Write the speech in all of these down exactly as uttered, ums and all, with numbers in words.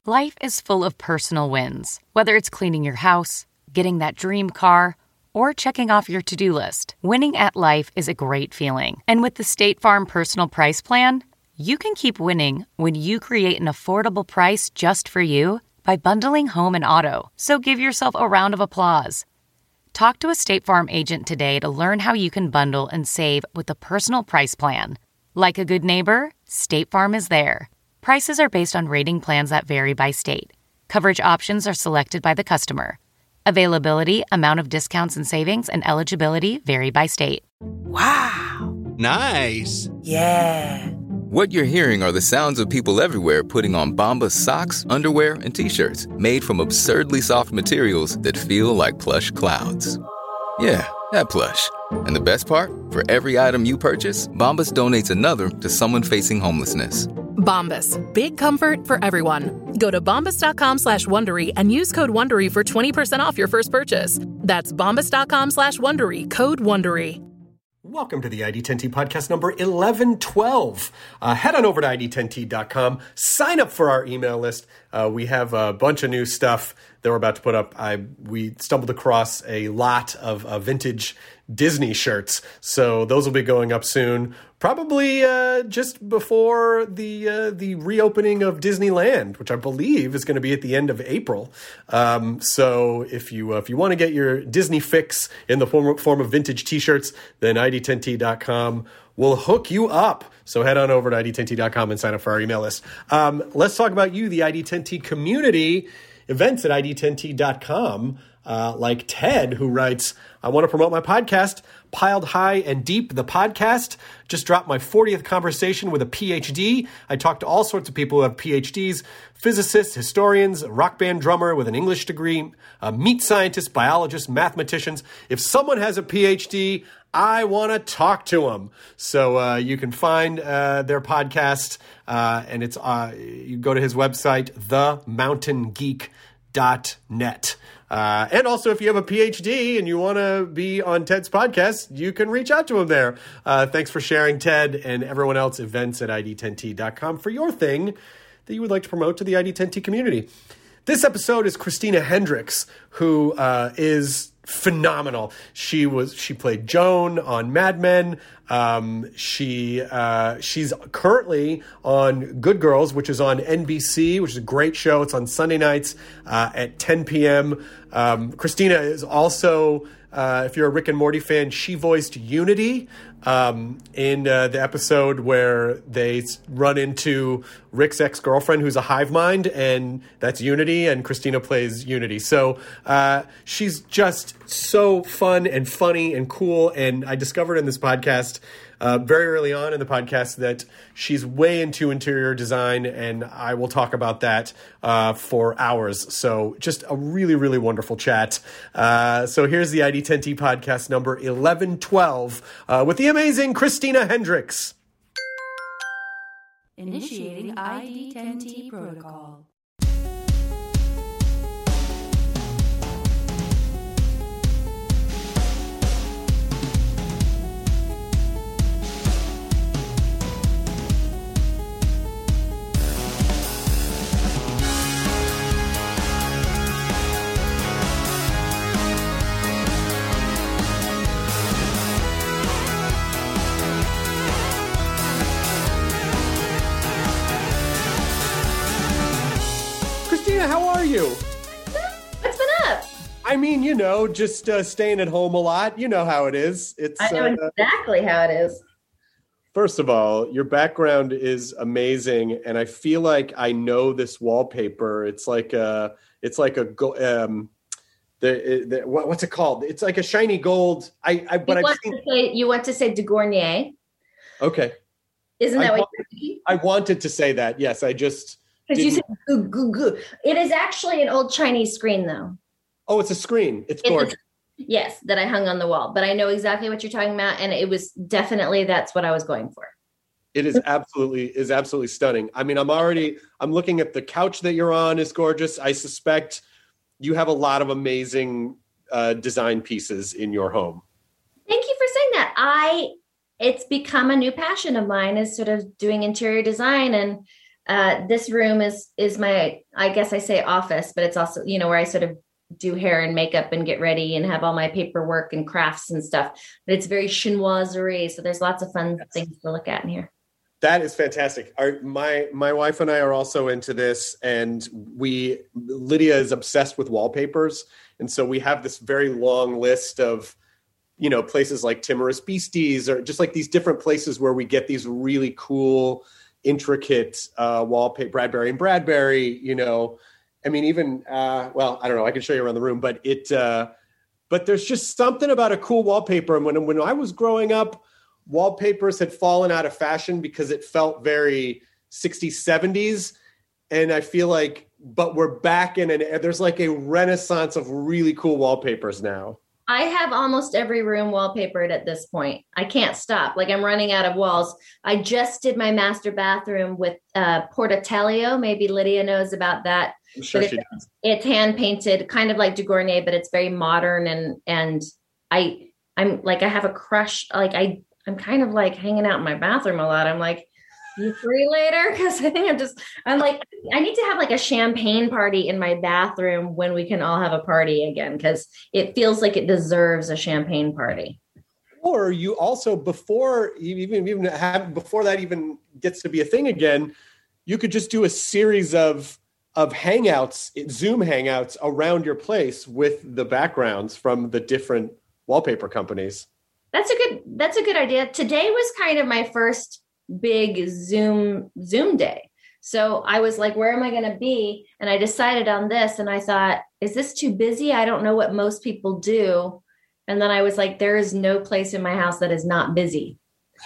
Life is full of personal wins, whether it's cleaning your house, getting that dream car, or checking off your to-do list. Winning at life is a great feeling. And with the State Farm Personal Price Plan, you can keep winning when you create an affordable price just for you by bundling home and auto. So give yourself a round of applause. Talk to a State Farm agent today to learn how you can bundle and save with the Personal Price Plan. Like a good neighbor, State Farm is there. Prices are based on rating plans that vary by state. Coverage options are selected by the customer. Availability, amount of discounts and savings, and eligibility vary by state. Wow. Nice. Yeah. What you're hearing are the sounds of people everywhere putting on Bombas socks, underwear, and T-shirts made from absurdly soft materials that feel like plush clouds. Yeah, that plush. And the best part? For every item you purchase, Bombas donates another to someone facing homelessness. Bombas. Big comfort for everyone. Go to bombas.com slash Wondery and use code Wondery for twenty percent off your first purchase. That's bombas.com slash Wondery. Code Wondery. Welcome to the I D ten T podcast number eleven twelve. Uh, head on over to I D ten T dot com. Sign up for our email list. Uh, we have a bunch of new stuff that we're about to put up. I We stumbled across a lot of uh, vintage Disney shirts. So those will be going up soon. Probably uh, just before the uh, the reopening of Disneyland, which I believe is going to be at the end of April. Um, so if you uh, if you want to get your Disney fix in the form, form of vintage T-shirts, then I D ten T dot com will hook you up. So head on over to I D ten T dot com and sign up for our email list. Um, let's talk about you, the I D ten T community. Events at I D ten T dot com. Uh, like Ted, who writes, I want to promote my podcast, Piled High and Deep, the podcast. Just dropped my fortieth conversation with a P H D. I talked to all sorts of people who have P H Ds, physicists, historians, a rock band drummer with an English degree, uh, meat scientists, biologists, mathematicians. If someone has a P H D, I want to talk to them. So uh, you can find uh, their podcast, uh, and it's uh, you go to his website, the mountain geek dot net. Uh, and also, if you have a P H D and you want to be on Ted's podcast, you can reach out to him there. Uh, thanks for sharing, Ted, and everyone else. Events at I D ten T dot com for your thing that you would like to promote to the I D ten T community. This episode is Christina Hendricks, who uh, is phenomenal. She was she played Joan on Mad Men. Um, she uh, she's currently on Good Girls, which is on N B C, which is a great show. It's on Sunday nights uh, at ten p.m. Um, Christina is also, uh, if you're a Rick and Morty fan, she voiced Unity um, in uh, the episode where they run into Rick's ex-girlfriend, who's a hive mind, and that's Unity, and Christina plays Unity. So uh, she's just so fun and funny and cool, and I discovered in this podcast uh, very early on in the podcast that she's way into interior design, and I will talk about that uh, for hours. So just a really, really wonderful chat. Uh, so here's the I D ten T podcast number eleven twelve uh, with the amazing Christina Hendricks. Initiating I D ten T protocol. How are you? What's been up? I mean, you know, just uh, staying at home a lot. You know how it is. It's I know uh, exactly how it is. First of all, your background is amazing, and I feel like I know this wallpaper. It's like a, it's like a, um, the, the what, what's it called? It's like a shiny gold. I, I but you I've want seen. To say, you want to say De Gournay? Okay. Isn't that I what want, you're thinking? I wanted to say that. Yes, I just. Because you said goo, goo, goo. It is actually an old Chinese screen, though. Oh, it's a screen. It's, it's gorgeous. A, yes, that I hung on the wall. But I know exactly what you're talking about, and it was definitely that's what I was going for. It is absolutely is absolutely stunning. I mean, I'm already I'm looking at the couch that you're on is gorgeous. I suspect you have a lot of amazing uh, design pieces in your home. Thank you for saying that. I it's become a new passion of mine is sort of doing interior design, and Uh, this room is is my, I guess I say office, but it's also, you know, where I sort of do hair and makeup and get ready and have all my paperwork and crafts and stuff. But it's very chinoiserie, so there's lots of fun yes. things to look at in here. That is fantastic. Our, my my wife and I are also into this, and we Lydia is obsessed with wallpapers, and so we have this very long list of, you know, places like Timorous Beasties or just like these different places where we get these really cool, intricate uh, wallpaper. Bradbury and Bradbury, you know, I mean, even uh, well, I don't know. I can show you around the room, but it. Uh, but there's just something about a cool wallpaper, and when when I was growing up, wallpapers had fallen out of fashion because it felt very sixties, seventies. And I feel like, but we're back in, and there's like a renaissance of really cool wallpapers now. I have almost every room wallpapered at this point. I can't stop. Like, I'm running out of walls. I just did my master bathroom with uh, Portatelio. Maybe Lydia knows about that. I'm sure but she it, does. It's hand painted, kind of like De Gournay, but it's very modern. And, and I, I'm like, I have a crush. Like I, I'm kind of like hanging out in my bathroom a lot. I'm like, you free later? Because I think I'm just, I'm like, I need to have like a champagne party in my bathroom when we can all have a party again, because it feels like it deserves a champagne party. Or you also, before you even, even have, before that even gets to be a thing again, you could just do a series of, of hangouts, Zoom hangouts around your place with the backgrounds from the different wallpaper companies. That's a good, that's a good idea. Today was kind of my first big Zoom, Zoom day. So I was like, where am I going to be? And I decided on this, and I thought, is this too busy? I don't know what most people do. And then I was like, there is no place in my house that is not busy.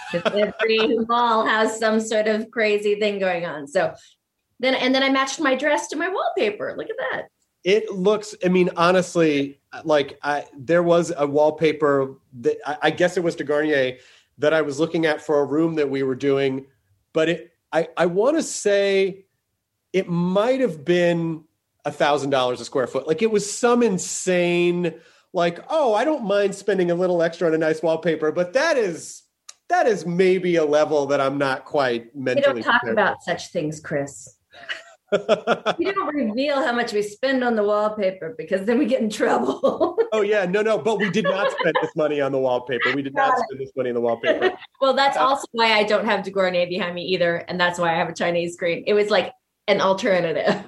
Every mall has some sort of crazy thing going on. So then, and then I matched my dress to my wallpaper. Look at that. It looks, I mean, honestly, like I, there was a wallpaper that I, I guess it was De Gournay that I was looking at for a room that we were doing, but it, I, I want to say it might have been a thousand dollars a square foot. Like it was some insane, like, oh, I don't mind spending a little extra on a nice wallpaper, but that is, that is maybe a level that I'm not quite mentally. We don't talk about for. Such things, Chris. We don't reveal how much we spend on the wallpaper because then we get in trouble. Oh yeah, no, no, but we did not spend this money on the wallpaper. We did not spend this money on the wallpaper. Well, that's also why I don't have De Gournay behind me either, and that's why I have a Chinese screen. It was like an alternative.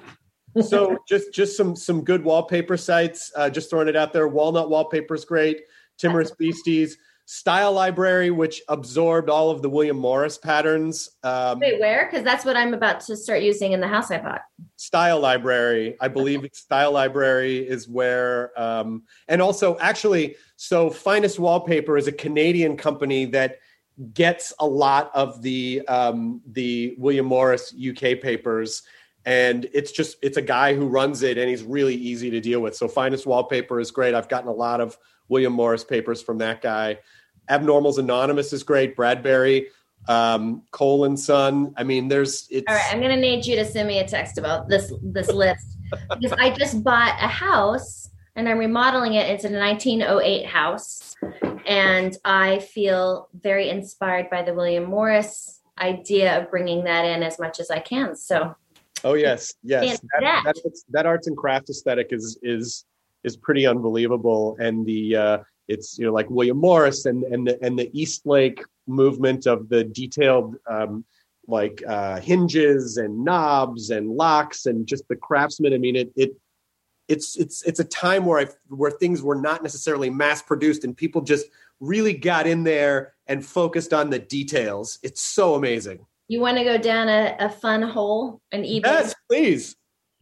So just just some some good wallpaper sites. Uh, just throwing it out there. Walnut Wallpaper is great. Timorous Beasties. Style Library, which absorbed all of the William Morris patterns. Um, Wait, where? Because that's what I'm about to start using in the house I bought. Style Library. I believe Style Library is where, um, and also actually, so Finest Wallpaper is a Canadian company that gets a lot of the um, the William Morris U K papers. And it's just, it's a guy who runs it and he's really easy to deal with. So Finest Wallpaper is great. I've gotten a lot of William Morris papers from that guy. Abnormals Anonymous is great. Bradbury, um, Cole and Son. I mean, there's, it's. All right. I'm going to need you to send me a text about this, this list, because I just bought a house and I'm remodeling it. It's a nineteen oh eight house. And I feel very inspired by the William Morris idea of bringing that in as much as I can. So. Oh yes, yes. That, that. that, that arts and craft aesthetic is is is pretty unbelievable, and the uh, it's you know like William Morris and and the, and the Eastlake movement of the detailed um, like uh, hinges and knobs and locks and just the craftsman. I mean, it it it's it's it's a time where I where things were not necessarily mass produced and people just really got in there and focused on the details. It's so amazing. You want to go down a, a fun hole on eBay? Yes, please.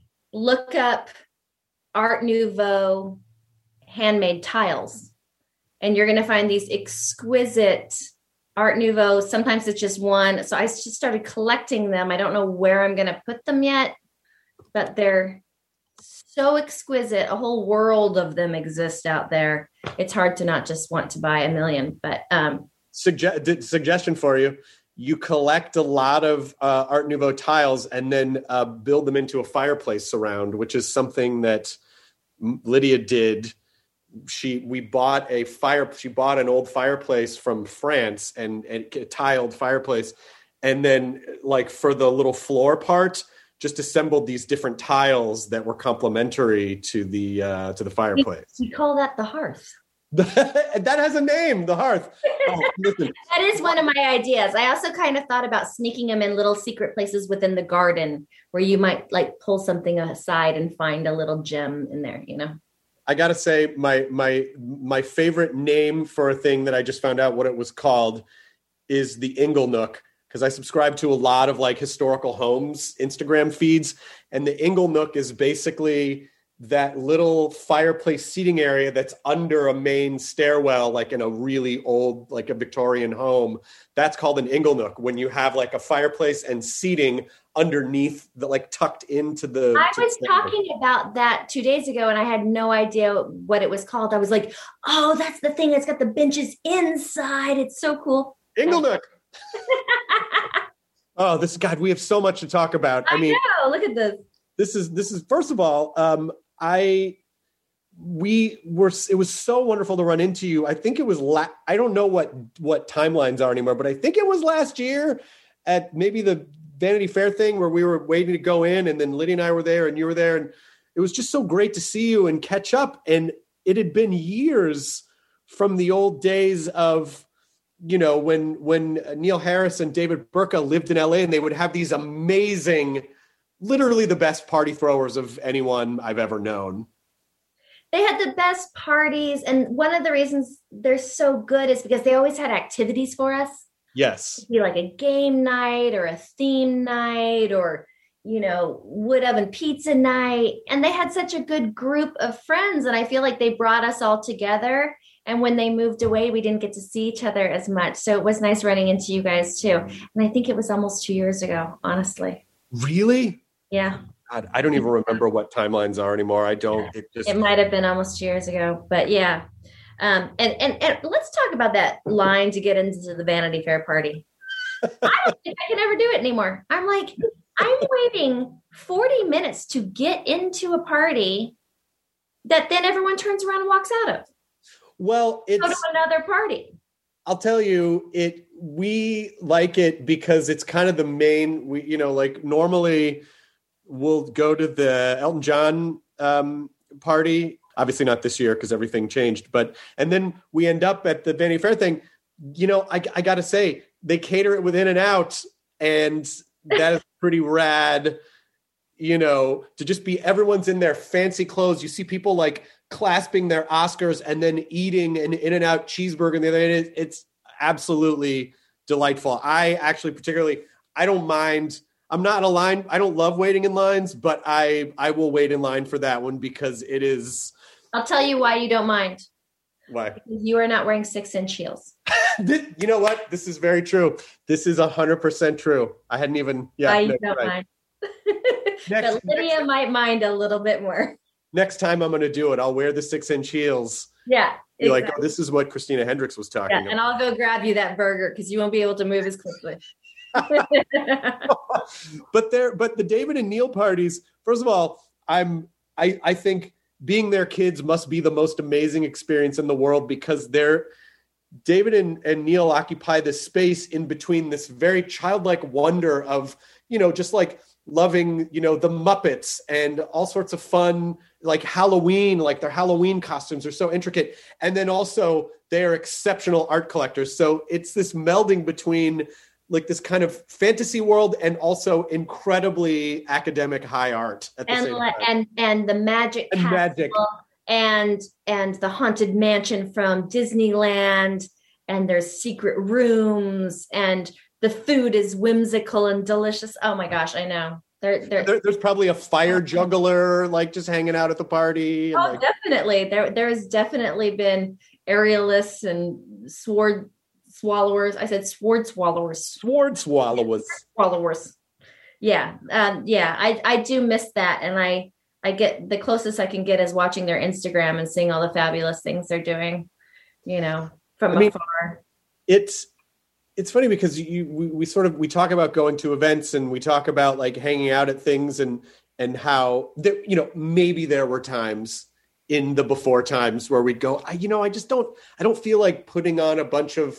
Look up Art Nouveau handmade tiles. And you're going to find these exquisite Art Nouveau. Sometimes it's just one. So I just started collecting them. I don't know where I'm going to put them yet, but they're so exquisite. A whole world of them exist out there. It's hard to not just want to buy a million, but um, Sugge- suggestion for you. You collect a lot of uh, Art Nouveau tiles and then uh, build them into a fireplace surround, which is something that Lydia did. She we bought a fire. She bought an old fireplace from France and, and a tiled fireplace, And then like for the little floor part, just assembled these different tiles that were complementary to the uh, to the fireplace. We, we call that the hearth. That has a name, the hearth. Oh, listen. That is one of my ideas. I also kind of thought about sneaking them in little secret places within the garden where you might like pull something aside and find a little gem in there, you know? I got to say my, my, my favorite name for a thing that I just found out what it was called is the Ingle Nook. Because I subscribe to a lot of like historical homes Instagram feeds, and the Ingle Nook is basically that little fireplace seating area that's under a main stairwell, like in a really old, like a Victorian home. That's called an Ingle Nook, when you have like a fireplace and seating underneath the, like tucked into the. I was talking about that two days ago and I had no idea what it was called. I was like, oh, that's the thing that's got the benches inside. It's so cool. Ingle Nook. Oh, this God, we have so much to talk about. I, I mean, know. Look at this. This is this is first of all, um, I we were it was so wonderful to run into you. I think it was la- I don't know what what timelines are anymore, but I think it was last year at maybe the Vanity Fair thing where we were waiting to go in, and then Lydia and I were there, and you were there, and it was just so great to see you and catch up. And it had been years from the old days of, you know, when when Neil Harris and David Burka lived in L A, and they would have these amazing, literally the best party throwers of anyone I've ever known. They had the best parties. And one of the reasons they're so good is because they always had activities for us. Yes. It'd be like a game night or a theme night or, you know, wood oven pizza night. And they had such a good group of friends. And I feel like they brought us all together. And when they moved away, we didn't get to see each other as much. So it was nice running into you guys too. And I think it was almost two years ago, honestly. Really? Yeah. God, I don't even remember what timelines are anymore. I don't. It just. It might have been almost two years ago, but yeah. Um, and, and, and let's talk about that line to get into the Vanity Fair party. I don't think I can ever do it anymore. I'm like, I'm waiting forty minutes to get into a party that then everyone turns around and walks out of. Well, it's. Go to another party. I'll tell you, it. We like it because it's kind of the main. We, you know, like normally we'll go to the Elton John um, party. Obviously not this year because everything changed. But and then we end up at the Vanity Fair thing. You know, I, I got to say, they cater it with In-N-Out, and that is pretty rad. You know, to just be everyone's in their fancy clothes. You see people like clasping their Oscars and then eating an In-N-Out cheeseburger. And the other end, it's absolutely delightful. I actually particularly, I don't mind. I'm not in a line. I don't love waiting in lines, but I, I will wait in line for that one because it is. I'll tell you why you don't mind. Why? Because you are not wearing six inch heels. This, you know what? This is very true. This is a hundred percent true. I hadn't even, yeah. Why you no, don't right. mind. Next, but Lydia next, might mind a little bit more. Next time I'm going to do it, I'll wear the six inch heels. Yeah. Be exactly. like, oh, this is what Christina Hendricks was talking yeah, about. and I'll go grab you that burger because you won't be able to move as quickly. but there, but the David and Neil parties, first of all, I'm, I, I think being their kids must be the most amazing experience in the world because they're, David and, and Neil occupy this space in between this very childlike wonder of, you know, just like loving, you know, the Muppets and all sorts of fun, like Halloween, like their Halloween costumes are so intricate. And then also they are exceptional art collectors. So it's this melding between like this kind of fantasy world and also incredibly academic high art at the and same time. and and the magic and castle magic and and the haunted mansion from Disneyland, and there's secret rooms, and the food is whimsical and delicious. Oh my gosh, I know. They're, they're, there, there's probably a fire juggler like just hanging out at the party. And oh, like, definitely. There there's definitely been aerialists and sword swallowers. I said sword swallowers. Sword swallowers. Swallowers. Yeah. Um, yeah, I, I do miss that. And I, I get the closest I can get is watching their Instagram and seeing all the fabulous things they're doing, you know, from I mean, afar. It's, it's funny because you, we, we sort of, we talk about going to events and we talk about like hanging out at things and, and how there, you know, maybe there were times in the before times where we'd go, I, you know, I just don't, I don't feel like putting on a bunch of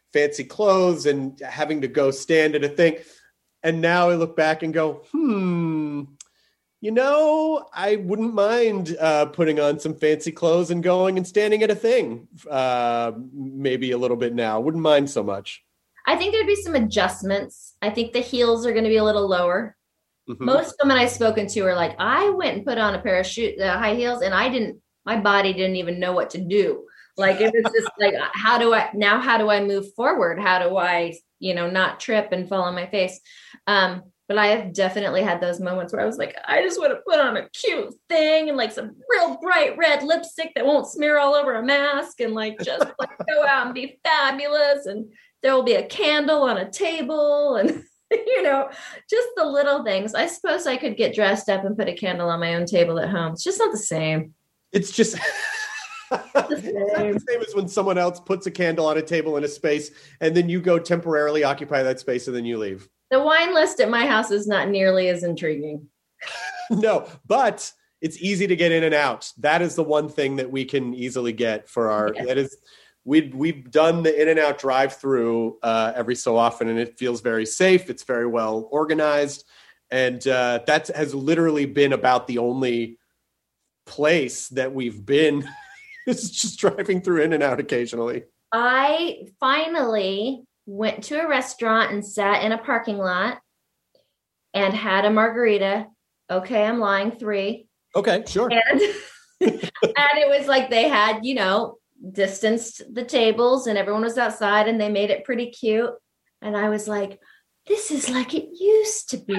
fancy clothes and having to go stand at a thing. And now I look back and go, hmm, you know, I wouldn't mind uh, putting on some fancy clothes and going and standing at a thing uh, maybe a little bit now. Wouldn't mind so much. I think there'd be some adjustments. I think the heels are going to be a little lower. Mm-hmm. Most women I've spoken to are like, I went and put on a pair of shoe, uh, high heels and I didn't, my body didn't even know what to do. Like, it was just like, how do I, now how do I move forward? How do I, you know, not trip and fall on my face? Um, But I have definitely had those moments where I was like, I just want to put on a cute thing and like some real bright red lipstick that won't smear all over a mask and like just like go out and be fabulous. And there will be a candle on a table and, you know, just the little things. I suppose I could get dressed up and put a candle on my own table at home. It's just not the same. It's just... It's not the same as when someone else puts a candle on a table in a space and then you go temporarily occupy that space and then you leave. The wine list at my house is not nearly as intriguing. No, but it's easy to get in and out. That is the one thing that we can easily get for our, yes. that is, we've, we've done the in and out drive through uh, every so often and it feels very safe. It's very well organized. And uh, that has literally been about the only place that we've been. It's just driving through in and out occasionally. I finally went to a restaurant and sat in a parking lot and had a margarita. Okay, I'm lying, three. Okay, sure. And, and it was like they had, you know, distanced the tables and everyone was outside and they made it pretty cute. And I was like, this is like it used to be.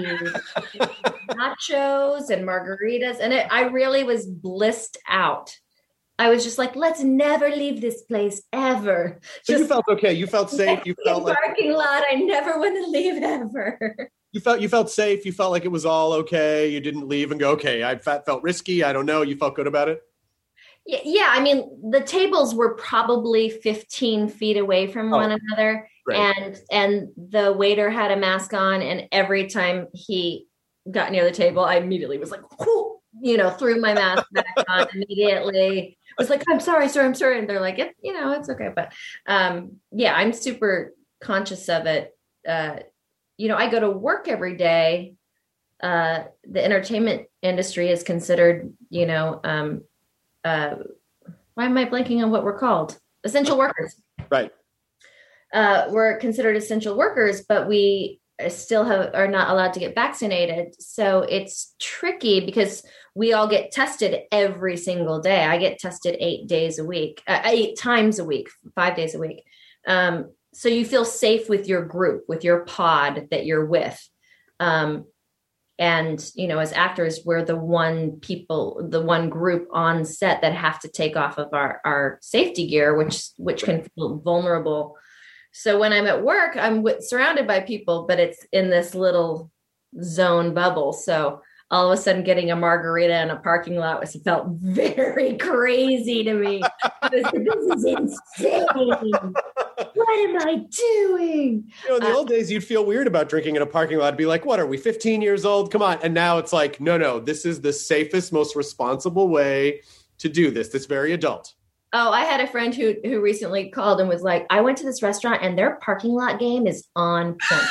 Nachos and margaritas. And it, I really was blissed out. I was just like, let's never leave this place ever. So just, you felt okay. You felt safe. You felt like parking lot. I never want to leave ever. You felt you felt safe. You felt like it was all okay. You didn't leave and go, okay, I felt risky. I don't know. You felt good about it. Yeah, yeah. I mean, the tables were probably fifteen feet away from oh, one another, great. and and the waiter had a mask on. And every time he got near the table, I immediately was like, whoo, you know, threw my mask back on immediately. I was like, I'm sorry, sir, I'm sorry. And they're like, it, you know, it's okay. But um, yeah, I'm super conscious of it. Uh, you know, I go to work every day. Uh, the entertainment industry is considered, you know, um, uh, why am I blanking on what we're called? Essential workers. Right. Uh, we're considered essential workers, but we still have are not allowed to get vaccinated. So it's tricky because we all get tested every single day. I get tested eight days a week, uh, eight times a week, five days a week. Um, so you feel safe with your group, with your pod that you're with. Um, and, you know, as actors, we're the one people, the one group on set that have to take off of our, our safety gear, which, which can feel vulnerable. So when I'm at work, I'm w- surrounded by people, but it's in this little zone bubble. So all of a sudden getting a margarita in a parking lot was felt very crazy to me. This is insane. What am I doing? You know, in the uh, old days, you'd feel weird about drinking in a parking lot. It'd be like, what, are we fifteen years old? Come on. And now it's like, no, no, this is the safest, most responsible way to do this. That's very adult. Oh, I had a friend who who recently called and was like, I went to this restaurant and their parking lot game is on point.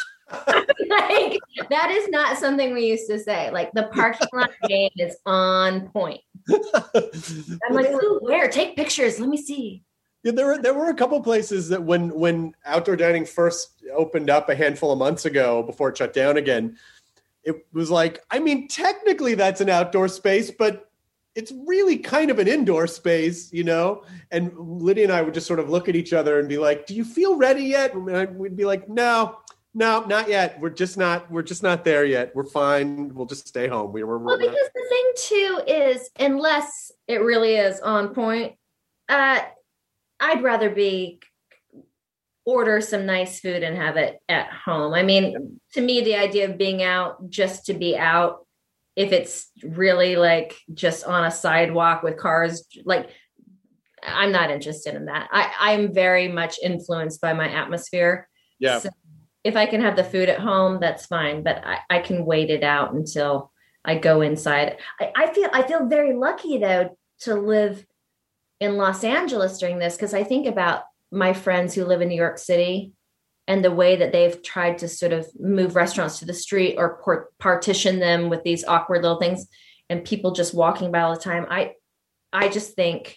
Like, that is not something we used to say. Like, the parking lot game is on point. I'm like, ooh, where? Take pictures. Let me see. Yeah, there were there were a couple places that when when outdoor dining first opened up a handful of months ago before it shut down again, it was like, I mean, technically that's an outdoor space, but it's really kind of an indoor space, you know? And Lydia and I would just sort of look at each other and be like, do you feel ready yet? And we'd be like, no, no, not yet. We're just not, we're just not there yet. We're fine. We'll just stay home. We were, well, because the thing too is, unless it really is on point, uh, I'd rather be order some nice food and have it at home. I mean, to me, the idea of being out just to be out, if it's really like just on a sidewalk with cars, like, I'm not interested in that. I, I'm very much influenced by my atmosphere. Yeah. So if I can have the food at home, that's fine. But I, I can wait it out until I go inside. I, I feel I feel very lucky though to live in Los Angeles during this, because I think about my friends who live in New York City and the way that they've tried to sort of move restaurants to the street or por- partition them with these awkward little things and people just walking by all the time. I, I just think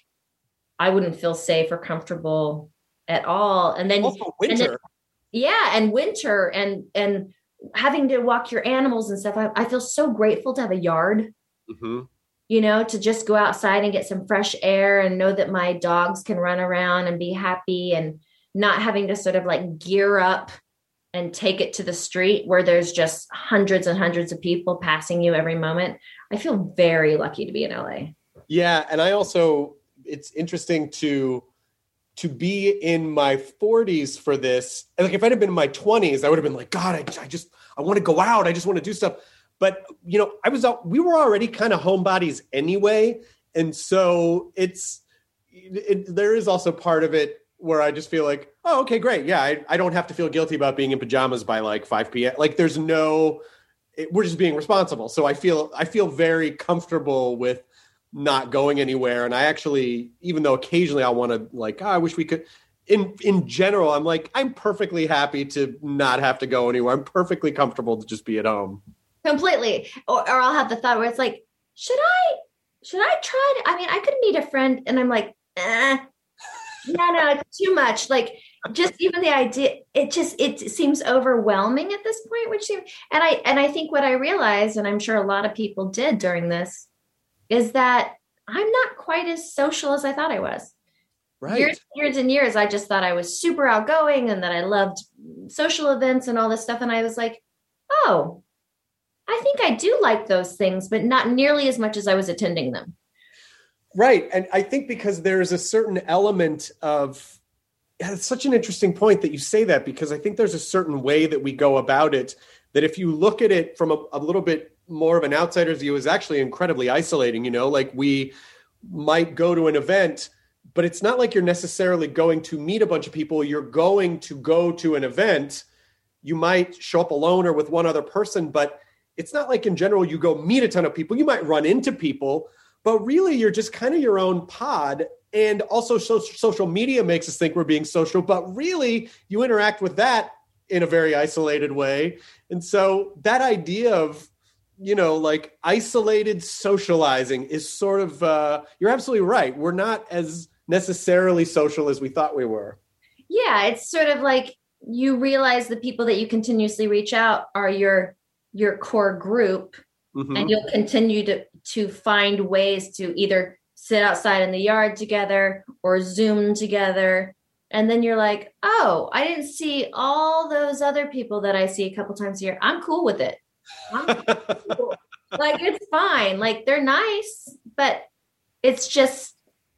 I wouldn't feel safe or comfortable at all. And then, also winter. And then, yeah. And winter and, and having to walk your animals and stuff. I, I feel so grateful to have a yard, mm-hmm. you know, to just go outside and get some fresh air and know that my dogs can run around and be happy and not having to sort of like gear up and take it to the street where there's just hundreds and hundreds of people passing you every moment. I feel very lucky to be in L A. Yeah. And I also, it's interesting to, to be in my forties for this. And like, if I'd have been in my twenties, I would have been like, God, I, I just, I want to go out. I just want to do stuff. But, you know, I was out, we were already kind of homebodies anyway. And so it's, it, there is also part of it where I just feel like, oh, okay, great. Yeah. I, I don't have to feel guilty about being in pajamas by like five p.m. Like there's no, it, we're just being responsible. So I feel, I feel very comfortable with not going anywhere. And I actually, even though occasionally I want to like, oh, I wish we could, in, in general, I'm like, I'm perfectly happy to not have to go anywhere. I'm perfectly comfortable to just be at home. Completely. Or, or I'll have the thought where it's like, should I, should I try to, I mean, I could meet a friend and I'm like, eh, no, no, it's too much. Like just even the idea, it just, it seems overwhelming at this point, which, and I, and I think what I realized, and I'm sure a lot of people did during this, is that I'm not quite as social as I thought I was. Right. Years, years and years, I just thought I was super outgoing and that I loved social events and all this stuff. And I was like, oh, I think I do like those things, but not nearly as much as I was attending them. Right. And I think because there's a certain element of, yeah, it's such an interesting point that you say that, because I think there's a certain way that we go about it that if you look at it from a, a little bit more of an outsider's view is actually incredibly isolating. You know, like we might go to an event, but it's not like you're necessarily going to meet a bunch of people. You're going to go to an event. You might show up alone or with one other person, but it's not like in general you go meet a ton of people. You might run into people, but really you're just kind of your own pod. And also so, social media makes us think we're being social, but really you interact with that in a very isolated way. And so that idea of, you know, like isolated socializing is sort of, uh, you're absolutely right. We're not as necessarily social as we thought we were. Yeah. It's sort of like you realize the people that you continuously reach out are your, your core group, mm-hmm. and you'll continue to, to find ways to either sit outside in the yard together or Zoom together. And then you're like, oh, I didn't see all those other people that I see a couple times a year. I'm cool with it. Cool. Like, it's fine. Like, they're nice, but it's just,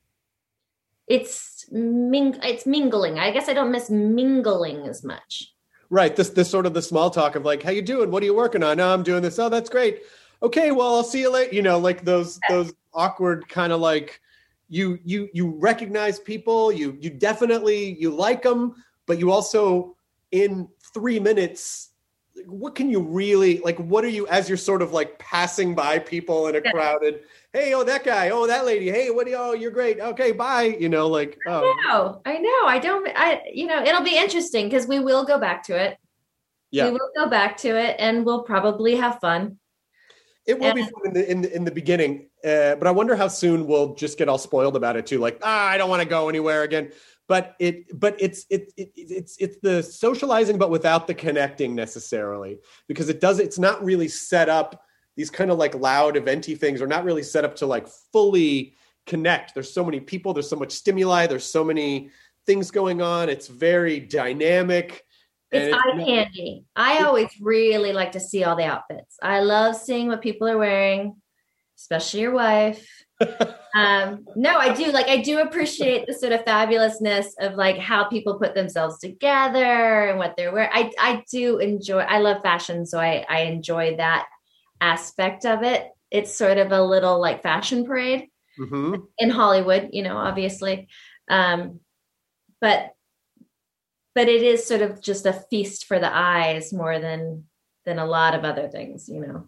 it's ming- it's mingling. I guess I don't miss mingling as much. Right. This, this sort of the small talk of like, how you doing? What are you working on? No, I'm doing this. Oh, that's great. Okay. Well, I'll see you later. You know, like those, those awkward kind of like you, you, you recognize people, you, you definitely, you like them, but you also in three minutes, what can you really, like, what are you, as you're sort of like passing by people in a yeah. crowded, hey, oh, that guy, oh, that lady, hey, what do you, oh, you're great. Okay, bye. You know, like, oh. I know, I know. I don't, I, you know, it'll be interesting because we will go back to it. Yeah. We will go back to it and we'll probably have fun. It will and, be fun in the, in the, in the beginning. Uh, but I wonder how soon we'll just get all spoiled about it too. Like, ah, I don't want to go anywhere again. But it, but it's it, it it's it's the socializing, but without the connecting necessarily, because it does it's not really set up. These kind of like loud eventy things are not really set up to like fully connect. There's so many people. There's so much stimuli. There's so many things going on. It's very dynamic. It's eye candy. I always really like to see all the outfits. I love seeing what people are wearing, especially your wife. um no I do like I do appreciate the sort of fabulousness of like how people put themselves together and what they're wearing. I I do enjoy I love fashion, so I I enjoy that aspect of it. It's sort of a little like fashion parade mm-hmm. in Hollywood, you know, obviously, um but but it is sort of just a feast for the eyes more than than a lot of other things, you know.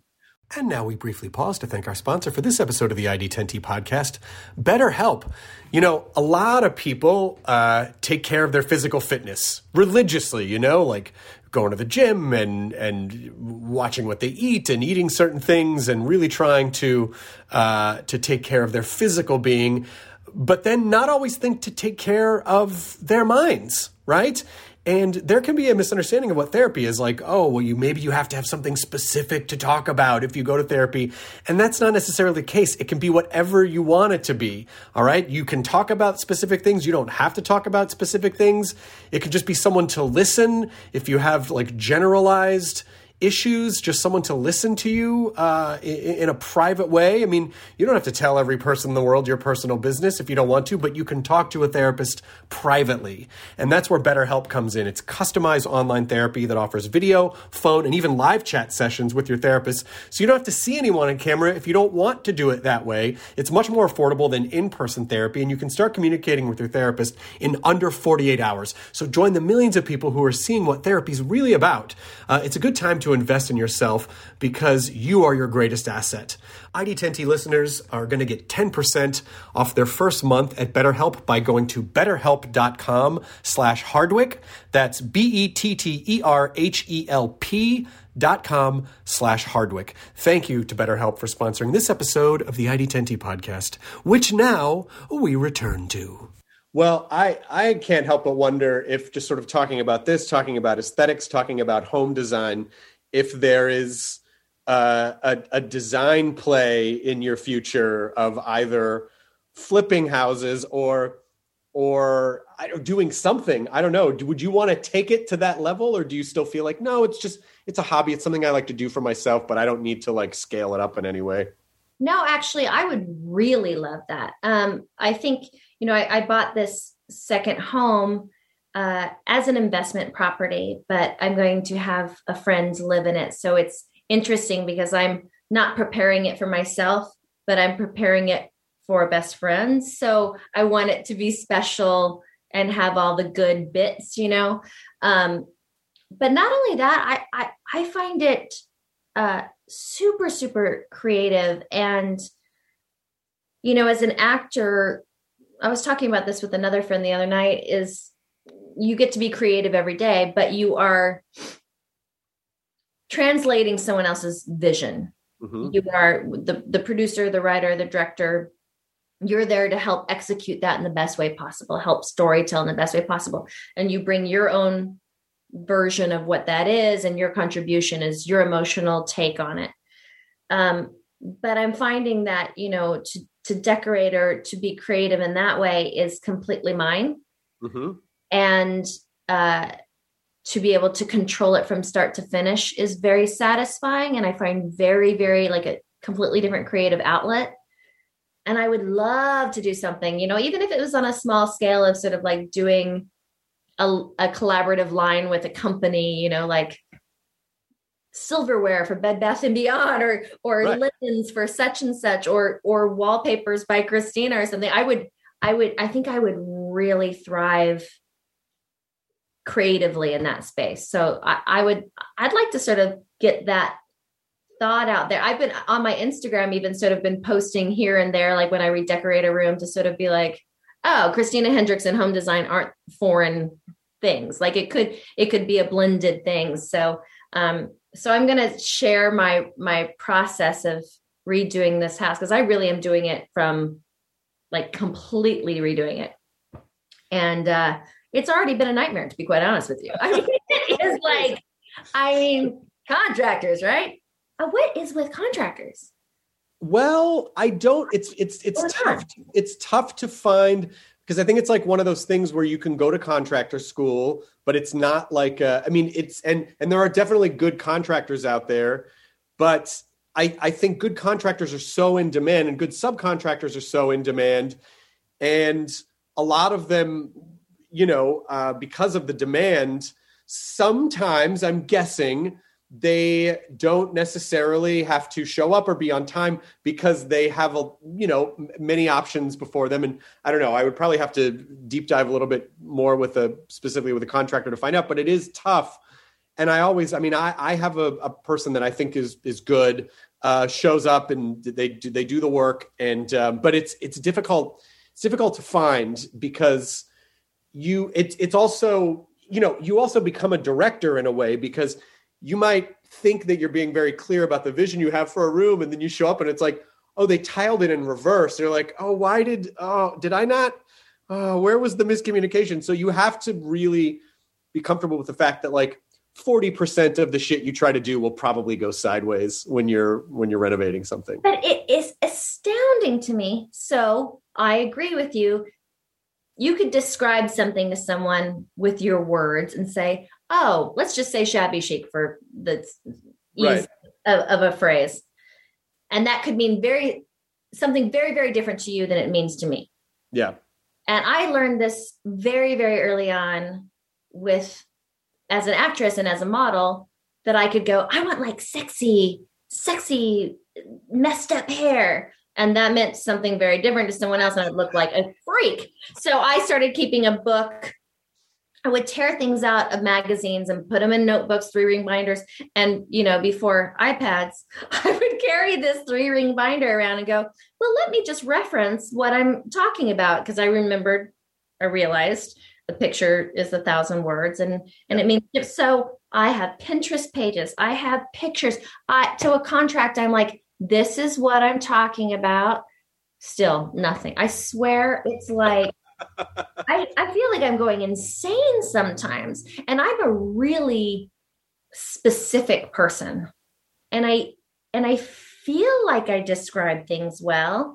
And now we briefly pause to thank our sponsor for this episode of the I D ten T podcast, BetterHelp. You know, a lot of people uh, take care of their physical fitness religiously, you know, like going to the gym and and watching what they eat and eating certain things and really trying to uh, to take care of their physical being, but then not always think to take care of their minds, right? And there can be a misunderstanding of what therapy is, like, oh, well, you maybe you have to have something specific to talk about if you go to therapy. And that's not necessarily the case. It can be whatever you want it to be. All right. You can talk about specific things. You don't have to talk about specific things. It could just be someone to listen. If you have like generalized issues, just someone to listen to you uh, in, in a private way. I mean, you don't have to tell every person in the world your personal business if you don't want to, but you can talk to a therapist privately. And that's where BetterHelp comes in. It's customized online therapy that offers video, phone, and even live chat sessions with your therapist. So you don't have to see anyone on camera if you don't want to do it that way. It's much more affordable than in-person therapy, and you can start communicating with your therapist in under forty-eight hours. So join the millions of people who are seeing what therapy is really about. Uh, it's a good time to invest in yourself because you are your greatest asset. I D ten T listeners are going to get ten percent off their first month at BetterHelp by going to betterhelp.com slash Hardwick. That's B-E-T-T-E-R-H-E-L-P dot com slash Hardwick. Thank you to BetterHelp for sponsoring this episode of the I D ten T podcast, which now we return to. Well, I, I can't help but wonder if just sort of talking about this, talking about aesthetics, talking about home design, if there is uh, a, a design play in your future of either flipping houses or or I don't, doing something. I don't know. Would you want to take it to that level, or do you still feel like, no, it's just, it's a hobby. It's something I like to do for myself, but I don't need to like scale it up in any way? No, actually, I would really love that. Um, I think, you know, I, I bought this second home uh, as an investment property, but I'm going to have a friend live in it. So it's interesting because I'm not preparing it for myself, but I'm preparing it for best friends. So I want it to be special and have all the good bits, you know. Um, but not only that, I, I, I find it uh, super, super creative. And, you know, as an actor, I was talking about this with another friend the other night, is you get to be creative every day, but you are translating someone else's vision. Mm-hmm. You are the, the producer, the writer, the director. You're there to help execute that in the best way possible, help storytell in the best way possible. And you bring your own version of what that is, and your contribution is your emotional take on it. Um, but I'm finding that, you know, to, to decorate or to be creative in that way is completely mine. Mm-hmm. And uh, to be able to control it from start to finish is very satisfying. And I find very, very like a completely different creative outlet. And I would love to do something, you know, even if it was on a small scale of sort of like doing a, a collaborative line with a company, you know, like silverware for Bed Bath and Beyond, or or right. linens for such and such, or or wallpapers by Christina or something. I would, I would, I think I would really thrive creatively in that space. So I, I would, I'd like to sort of get that thought out there. I've been on my Instagram, even sort of been posting here and there, like when I redecorate a room, to sort of be like, oh, Christina Hendricks and home design aren't foreign things. Like it could, it could be a blended thing. So, um, so I'm going to share my, my process of redoing this house, because I really am doing it from like completely redoing it. And, uh, it's already been a nightmare, to be quite honest with you. I mean, it is like, I mean, contractors, right? Uh, what is with contractors? Well, I don't, it's, it's, it's What's tough. that? To, it's tough to find, because I think it's like one of those things where you can go to contractor school, but it's not like, a, I mean, it's, and, and there are definitely good contractors out there, but I, I think good contractors are so in demand, and good subcontractors are so in demand. And a lot of them, you know, uh, because of the demand, sometimes I'm guessing they don't necessarily have to show up or be on time because they have, a, you know, many options before them. And I don't know, I would probably have to deep dive a little bit more with a, specifically with a contractor to find out, but it is tough. and I always, I mean, I, I have a, a person that I think is, is good, uh, shows up and they do, they do the work. And, um, but it's, it's difficult. It's difficult to find because you, it's, it's also, you know, you also become a director in a way because you might think that you're being very clear about the vision you have for a room. And then you show up and it's like, oh, they tiled it in reverse. They're like, oh, why did, oh, did I not, oh, where was the miscommunication? So you have to really be comfortable with the fact that like forty percent of the shit you try to do will probably go sideways when you're, when you're renovating something. But it is astounding to me. So I agree with you. You could describe something to someone with your words and say, oh, let's just say shabby chic for the ease Right. of, of a phrase. And that could mean very, something very, very different to you than it means to me. Yeah. And I learned this very, very early on with, as an actress and as a model, that I could go, I want like sexy, sexy, messed up hair. And that meant something very different to someone else. And I'd look like a freak. So I started keeping a book. I would tear things out of magazines and put them in notebooks, three ring binders. And, you know, before iPads, I would carry this three ring binder around and go, well, let me just reference what I'm talking about. Cause I remembered, I realized the picture is a thousand words. And, and it means, so I have Pinterest pages. I have pictures. I, to a contract, I'm like, this is what I'm talking about. Still nothing. I swear it's like, I, I feel like I'm going insane sometimes. And I'm a really specific person. And I and I feel like I describe things well.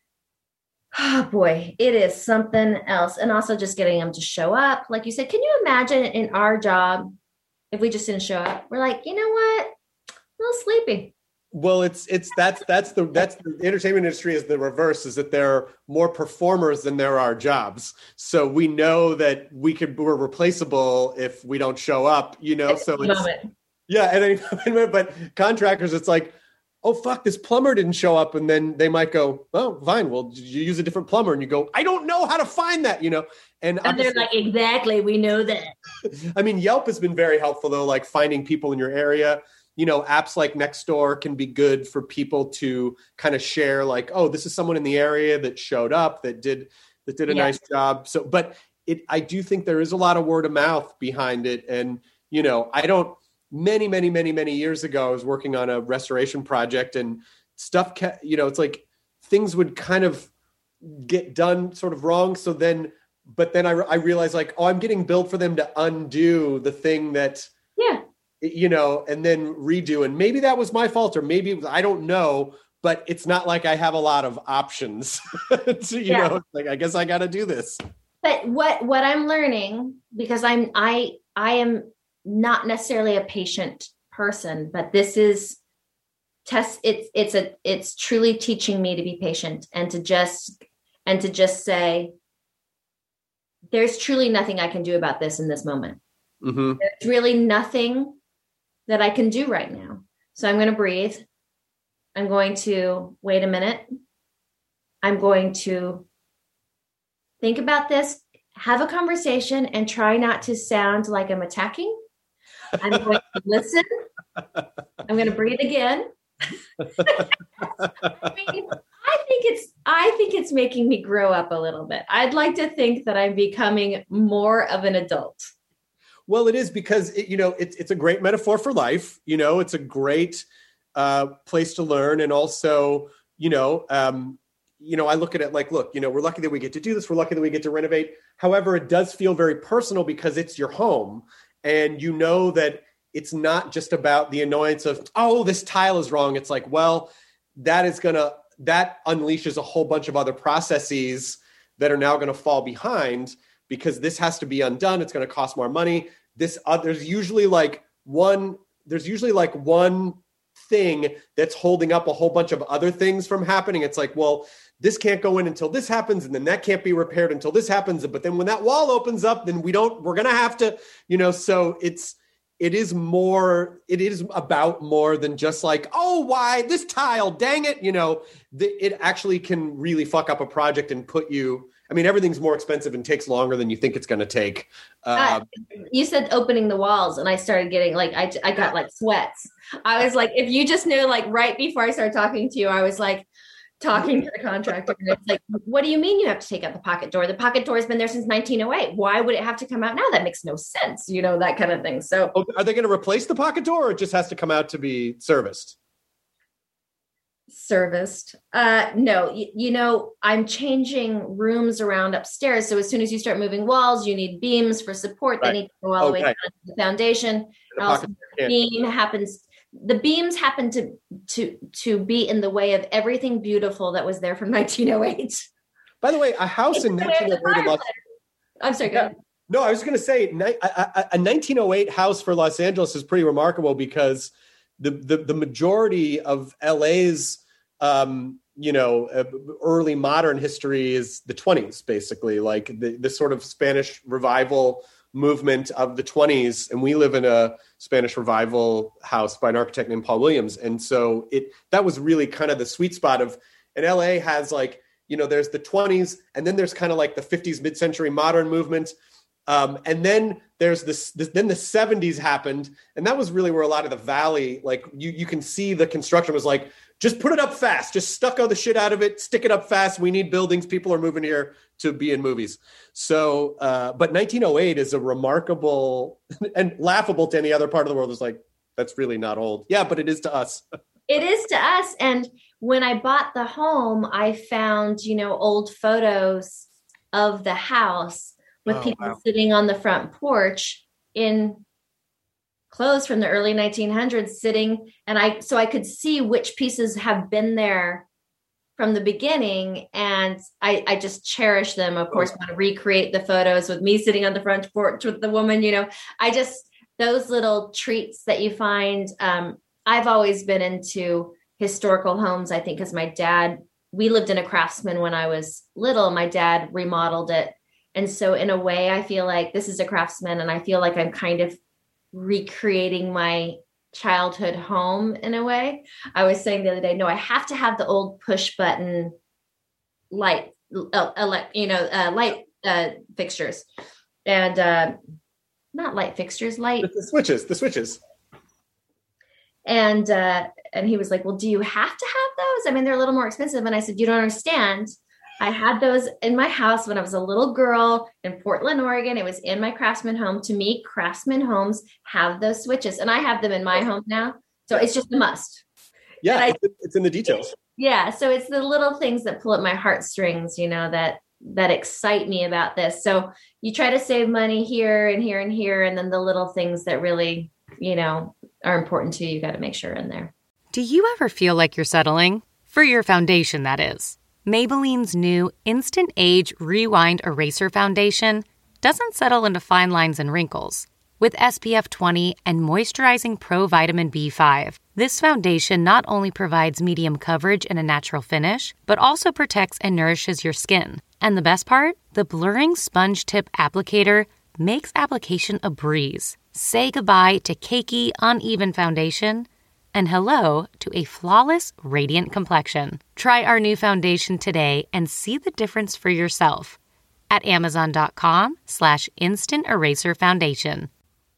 Oh boy, it is something else. And also just getting them to show up. Like you said, can you imagine in our job, if we just didn't show up, we're like, you know what? A little sleepy. Well, it's it's that's that's the that's the entertainment industry is the reverse, is that there are more performers than there are jobs. So we know that we could we're replaceable if we don't show up, you know. At so any it's moment. yeah, at any moment. But contractors, it's like, oh fuck, this plumber didn't show up, and then they might go, oh fine, well you use a different plumber, and you go, I don't know how to find that, you know. And, And they're like, exactly, we know that. I mean, Yelp has been very helpful though, like finding people in your area. You know, apps like Nextdoor can be good for people to kind of share like, oh, this is someone in the area that showed up, that did, that did a Yeah. nice job. So, but it, I do think there is a lot of word of mouth behind it. And, you know, I don't, many, many, many, many years ago, I was working on a restoration project and stuff, ca- you know, it's like things would kind of get done sort of wrong. So then, but then I, I realized like, oh, I'm getting billed for them to undo the thing that, Yeah. you know, and then redo. And maybe that was my fault, or maybe it was, I don't know, but it's not like I have a lot of options. to, you Yeah. know, like, I guess I got to do this. But what, what I'm learning, because I'm, I, I am not necessarily a patient person, but this is test. It's, it's a, it's truly teaching me to be patient and to just, and to just say, there's truly nothing I can do about this in this moment. Mm-hmm. There's really nothing that I can do right now. So I'm going to breathe. I'm going to wait a minute. I'm going to think about this, have a conversation, and try not to sound like I'm attacking. I'm going to listen. I'm going to breathe again. I mean, I think it's I think it's making me grow up a little bit. I'd like to think that I'm becoming more of an adult. Well, it is because, it, you know, it's it's a great metaphor for life. You know, it's a great uh, place to learn. And also, you know, um, you know, I look at it like, look, you know, we're lucky that we get to do this. We're lucky that we get to renovate. However, it does feel very personal because it's your home. And you know that it's not just about the annoyance of, oh, this tile is wrong. It's like, well, that is going to, that unleashes a whole bunch of other processes that are now going to fall behind, because this has to be undone. It's going to cost more money. This uh, there's usually like one, there's usually like one thing that's holding up a whole bunch of other things from happening. It's like, well, this can't go in until this happens. And then that can't be repaired until this happens. But then when that wall opens up, then we don't, we're going to have to, you know, so it's, it is more, it is about more than just like, oh, why this tile, dang it. You know, the, it actually can really fuck up a project and put you I mean, everything's more expensive and takes longer than you think it's going to take. Uh, uh, you said opening the walls, and I started getting like, I, I got like sweats. I was like, if you just knew, like right before I started talking to you, I was like talking to the contractor, and it's like, what do you mean you have to take out the pocket door? The pocket door has been there since nineteen oh eight. Why would it have to come out now? That makes no sense, you know, that kind of thing. So are they going to replace the pocket door, or it just has to come out to be serviced? Serviced. Uh, no, you, you know, I'm changing rooms around upstairs. So as soon as you start moving walls, you need beams for support. Right. They need to go all Okay. the way down to the foundation. The Also, pocket the can't. beam happens. The beams happen to to to be in the way of everything beautiful that was there from nineteen oh eight. By the way, a house in It's the way of nineteen the oh eight in Los fireplace. I'm sorry. Go ahead. No, I was going to say ni- a, a, a nineteen oh eight house for Los Angeles is pretty remarkable because the the, the majority of L A's um, you know uh, early modern history is the twenties, basically, like the the sort of Spanish revival movement of the twenties, and we live in a Spanish revival house by an architect named Paul Williams, and so it that was really kind of the sweet spot of. And L A has like you know there's the twenties, and then there's kind of like the fifties mid-century modern movement. Um, and then there's this, this, then the seventies happened. And that was really where a lot of the valley, like you, you can see the construction was like, just put it up fast, just stucco the shit out of it, stick it up fast. We need buildings. People are moving here to be in movies. So, uh, but nineteen oh eight is a remarkable and laughable to any other part of the world. It's like, that's really not old. Yeah, but it is to us. It is to us. And when I bought the home, I found, you know, old photos of the house with Oh, people wow. sitting on the front porch in clothes from the early nineteen hundreds sitting. And I, so I could see which pieces have been there from the beginning. And I, I just cherish them. Of course, want to recreate the photos with me sitting on the front porch with the woman, you know, I just, those little treats that you find. Um, I've always been into historical homes, I think, because my dad, we lived in a Craftsman when I was little. My dad remodeled it. And so in a way, I feel like this is a Craftsman, and I feel like I'm kind of recreating my childhood home in a way. I was saying the other day, no, I have to have the old push button light, uh, elect, you know, uh, light uh, fixtures and uh, not light fixtures, light. The switches, the switches. And, uh, and he was like, well, do you have to have those? I mean, they're a little more expensive. And I said, you don't understand. I had those in my house when I was a little girl in Portland, Oregon. It was in my Craftsman home. To me, Craftsman homes have those switches, and I have them in my home now. So it's just a must. Yeah, I, it's, it's in the details. Yeah. So it's the little things that pull at my heartstrings, you know, that, that excite me about this. So you try to save money here and here and here. And then the little things that really, you know, are important to you, you got to make sure in there. Do you ever feel like you're settling? For your foundation, that is. Maybelline's new Instant Age Rewind Eraser Foundation doesn't settle into fine lines and wrinkles. With S P F twenty and moisturizing Pro Vitamin B five, this foundation not only provides medium coverage and a natural finish, but also protects and nourishes your skin. And the best part? The blurring sponge tip applicator makes application a breeze. Say goodbye to cakey, uneven foundation and hello to a flawless, radiant complexion. Try our new foundation today and see the difference for yourself at amazon.com slash instant eraser foundation.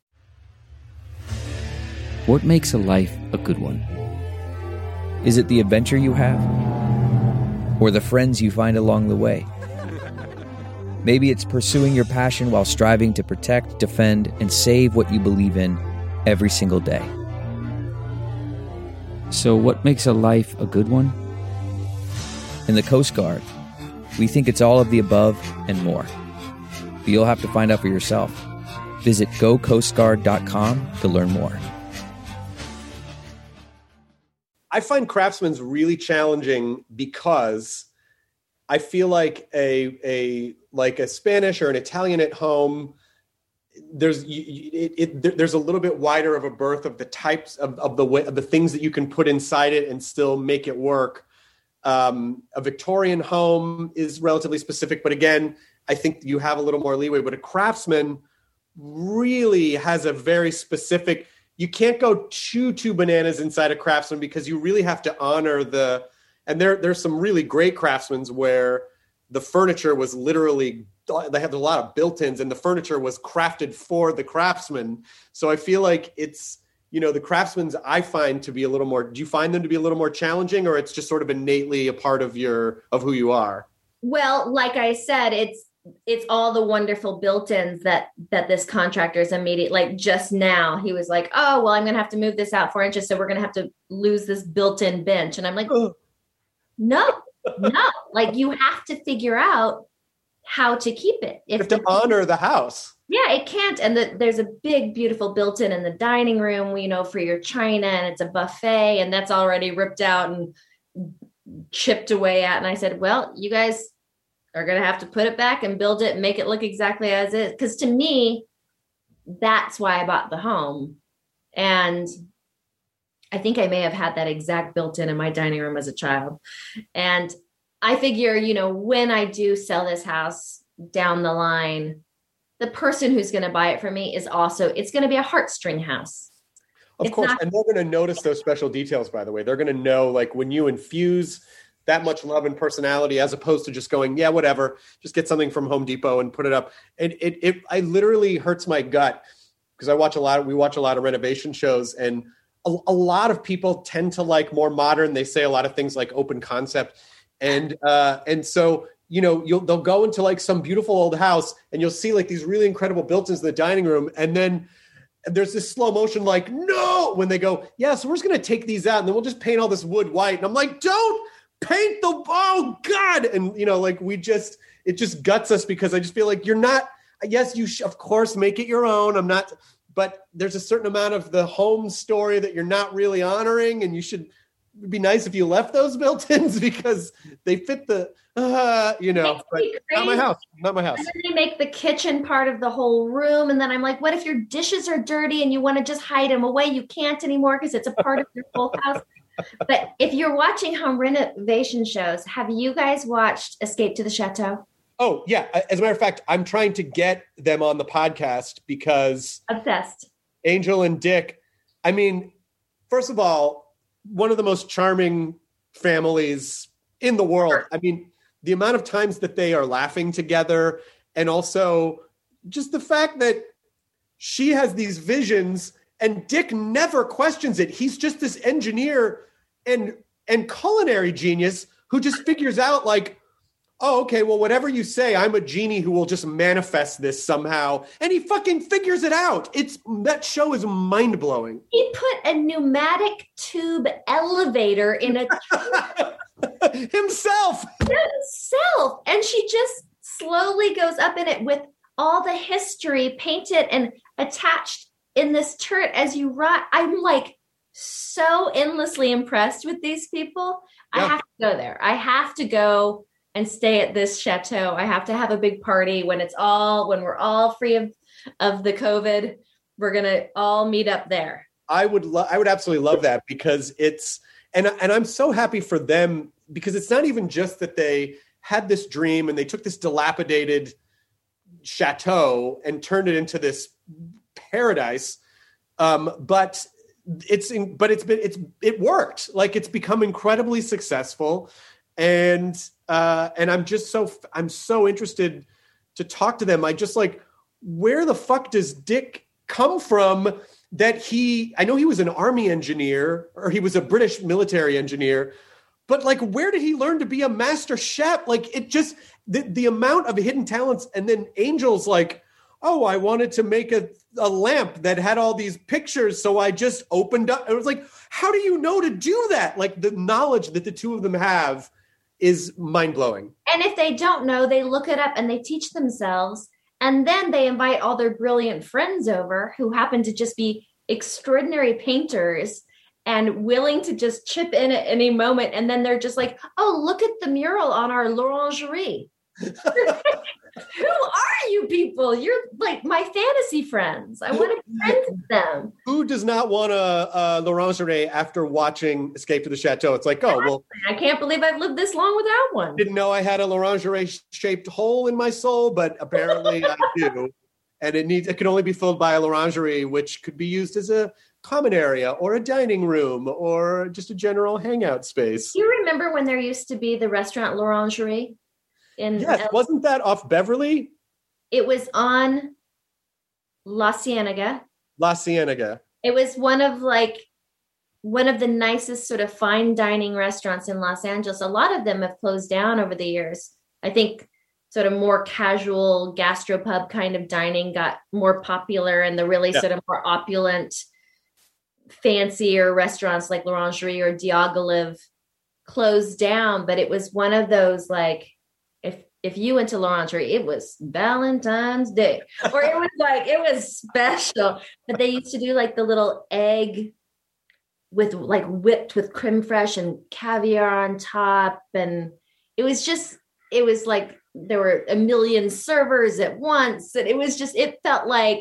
What makes a life a good one? Is it the adventure you have? Or the friends you find along the way? Maybe it's pursuing your passion while striving to protect, defend, and save what you believe in every single day. So what makes a life a good one? In the Coast Guard, we think it's all of the above and more. But you'll have to find out for yourself. Visit go coast guard dot com to learn more. I find Craftsman's really challenging because I feel like a a like a Spanish or an Italian at home, there's it, it, there's a little bit wider of a berth of the types of, of the way of the things that you can put inside it and still make it work. Um, a Victorian home is relatively specific, but again, I think you have a little more leeway. But a Craftsman really has a very specific. You can't go too too bananas inside a Craftsman because you really have to honor the. And there there's some really great Craftsmans where the furniture was literally, they had a lot of built-ins, and the furniture was crafted for the craftsman. So I feel like it's, you know, the craftsmen's I find to be a little more, do you find them to be a little more challenging, or it's just sort of innately a part of your, of who you are? Well, like I said, it's, it's all the wonderful built-ins that, that this contractor is immediate. Like just now he was like, oh, well, I'm going to have to move this out four inches. So we're going to have to lose this built-in bench. And I'm like, oh. no, no, like you have to figure out how to keep it. If you have to honor the house. Yeah, it can't. And the, there's a big, beautiful built-in in the dining room, you know, for your china, and it's a buffet, and that's already ripped out and chipped away at. And I said, well, you guys are going to have to put it back and build it and make it look exactly as is. Because to me, that's why I bought the home. And I think I may have had that exact built-in in my dining room as a child. And I figure, you know, when I do sell this house down the line, the person who's going to buy it for me is also, it's going to be a heartstring house. Of it's course. Not- and they're going to notice those special details, by the way. They're going to know, like, when you infuse that much love and personality, as opposed to just going, yeah, whatever, just get something from Home Depot and put it up. And it, it, it literally hurts my gut, because I watch a lot of, we watch a lot of renovation shows, and a, a lot of people tend to like more modern. They say a lot of things like open concept. And, uh, and so, you know, you'll, they'll go into like some beautiful old house, and you'll see like these really incredible built-ins in the dining room. And then there's this slow motion, like, no, when they go, yeah, so we're just going to take these out and then we'll just paint all this wood white. And I'm like, don't paint the, oh God. And, you know, like we just, it just guts us, because I just feel like you're not, yes, you should, of course, make it your own. I'm not, but there's a certain amount of the home story that you're not really honoring. And you should, it'd be nice if you left those built-ins, because they fit the, uh, you know, but not my house, not my house. And then they make the kitchen part of the whole room. And then I'm like, what if your dishes are dirty and you want to just hide them away? You can't anymore because it's a part of your whole house. But if you're watching home renovation shows, have you guys watched Escape to the Chateau? Oh, yeah. As a matter of fact, I'm trying to get them on the podcast because obsessed. Angel and Dick, I mean, first of all, one of the most charming families in the world. I mean, the amount of times that they are laughing together, and also just the fact that she has these visions and Dick never questions it. He's just this engineer and and culinary genius who just figures out like, oh, okay, well, whatever you say, I'm a genie who will just manifest this somehow. And he fucking figures it out. It's that show is mind-blowing. He put a pneumatic tube elevator in a himself. Himself. And she just slowly goes up in it with all the history painted and attached in this turret as you ride. I'm like so endlessly impressed with these people. Yeah. I have to go there. I have to go and stay at this chateau. I have to have a big party when it's all, when we're all free of, of the COVID, we're going to all meet up there. I would love, I would absolutely love that, because it's, and, and I'm so happy for them, because it's not even just that they had this dream and they took this dilapidated chateau and turned it into this paradise. Um, but it's, in, but it's been, it's, it worked. Like it's become incredibly successful. And, uh, and I'm just so, I'm so interested to talk to them. I just like, where the fuck does Dick come from that he, I know he was an army engineer, or he was a British military engineer, but like, where did he learn to be a master chef? Like it just, the, the amount of hidden talents. And then Angel's like, oh, I wanted to make a, a lamp that had all these pictures. So I just opened up. It was like, how do you know to do that? Like the knowledge that the two of them have is mind blowing. And if they don't know, they look it up and they teach themselves. And then they invite all their brilliant friends over who happen to just be extraordinary painters and willing to just chip in at any moment. And then they're just like, oh, look at the mural on our l'orangerie. Who are you people? You're like my fantasy friends. I want to be friends with them. Who does not want a, a l'orangerie after watching Escape to the Chateau? It's like, oh, well. I can't believe I've lived this long without one. Didn't know I had a l'orangerie-shaped hole in my soul, but apparently I do. And it needs, it can only be filled by a l'orangerie, which could be used as a common area or a dining room or just a general hangout space. Do you remember when there used to be the restaurant l'orangerie? In yes, L- wasn't that off Beverly? It was on La Cienega. La Cienega. It was one of like one of the nicest sort of fine dining restaurants in Los Angeles. A lot of them have closed down over the years. I think sort of more casual gastropub kind of dining got more popular, and the really yeah. sort of more opulent, fancier restaurants like L'Orangerie or Diaghilev closed down. But it was one of those, like, if if you went to L'Orangerie, it was Valentine's Day, or it was like, it was special. But they used to do like the little egg with like whipped with creme fraiche and caviar on top. And it was just, it was like, there were a million servers at once. And it was just, it felt like,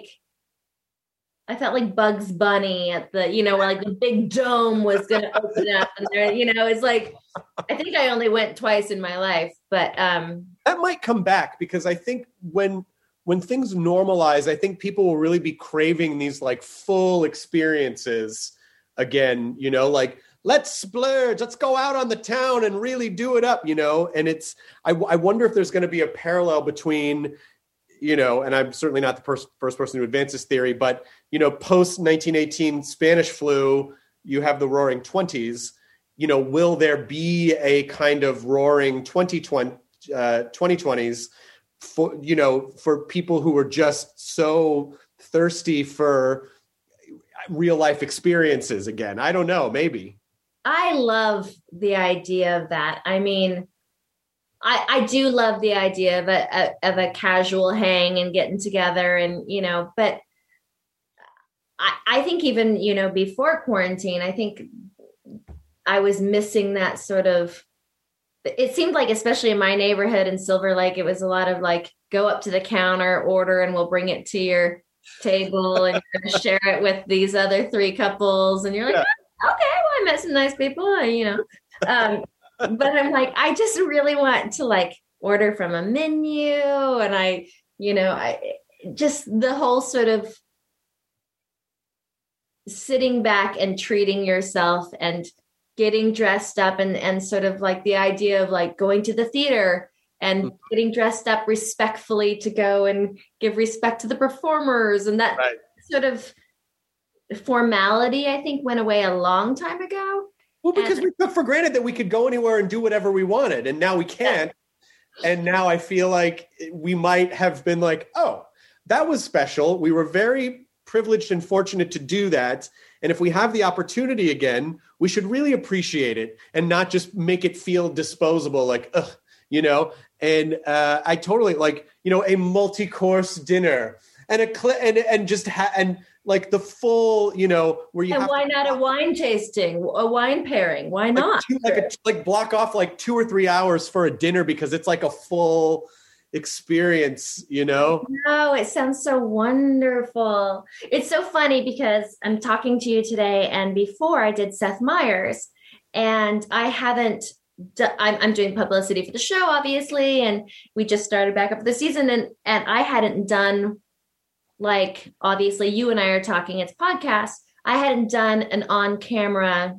I felt like Bugs Bunny at the, you know, where like the big dome was going to open up, and there, you know, it's like, I think I only went twice in my life, but um, that might come back, because I think when, when things normalize, I think people will really be craving these like full experiences again, you know, like, let's splurge, let's go out on the town and really do it up, you know? And it's, I, I wonder if there's going to be a parallel between, you know, and I'm certainly not the first, first person to advance this theory, but, you know, post nineteen eighteen Spanish flu, you have the roaring twenties, you know, will there be a kind of roaring twenty twenty, uh, twenty twenties for, you know, for people who are just so thirsty for real life experiences again? I don't know, maybe. I love the idea of that. I mean, I, I do love the idea of a, a of a casual hang and getting together, and, you know, but I, I think even, you know, before quarantine, I think I was missing that sort of, it seemed like, especially in my neighborhood in Silver Lake, it was a lot of like, go up to the counter, order, and we'll bring it to your table, and you're going to share it with these other three couples. And you're like, yeah. oh, okay, well, I met some nice people, you know. Um, but I'm like, I just really want to like order from a menu. And I, you know, I just the whole sort of sitting back and treating yourself and getting dressed up, and, and sort of like the idea of like going to the theater and getting dressed up respectfully to go and give respect to the performers. And that right. sort of formality, I think, went away a long time ago. Well, because and, we took for granted that we could go anywhere and do whatever we wanted, and now we can't. Yeah. And now I feel like we might have been like, oh, that was special. We were very privileged and fortunate to do that. And if we have the opportunity again, we should really appreciate it and not just make it feel disposable, like, ugh, you know. And uh, I totally like, you know, a multi-course dinner and a cl- and and just ha- and like the full, you know, where you and have why to- not a wine tasting, a wine pairing? Why like not? Two, like a, like block off like two or three hours for a dinner, because it's like a full experience, you know? No, it sounds so wonderful. It's so funny because I'm talking to you today, and before I did Seth Meyers, and I haven't I'm, I'm doing publicity for the show, obviously, and we just started back up for the season, and and I hadn't done, like, obviously you and I are talking, it's podcast. I hadn't done an on-camera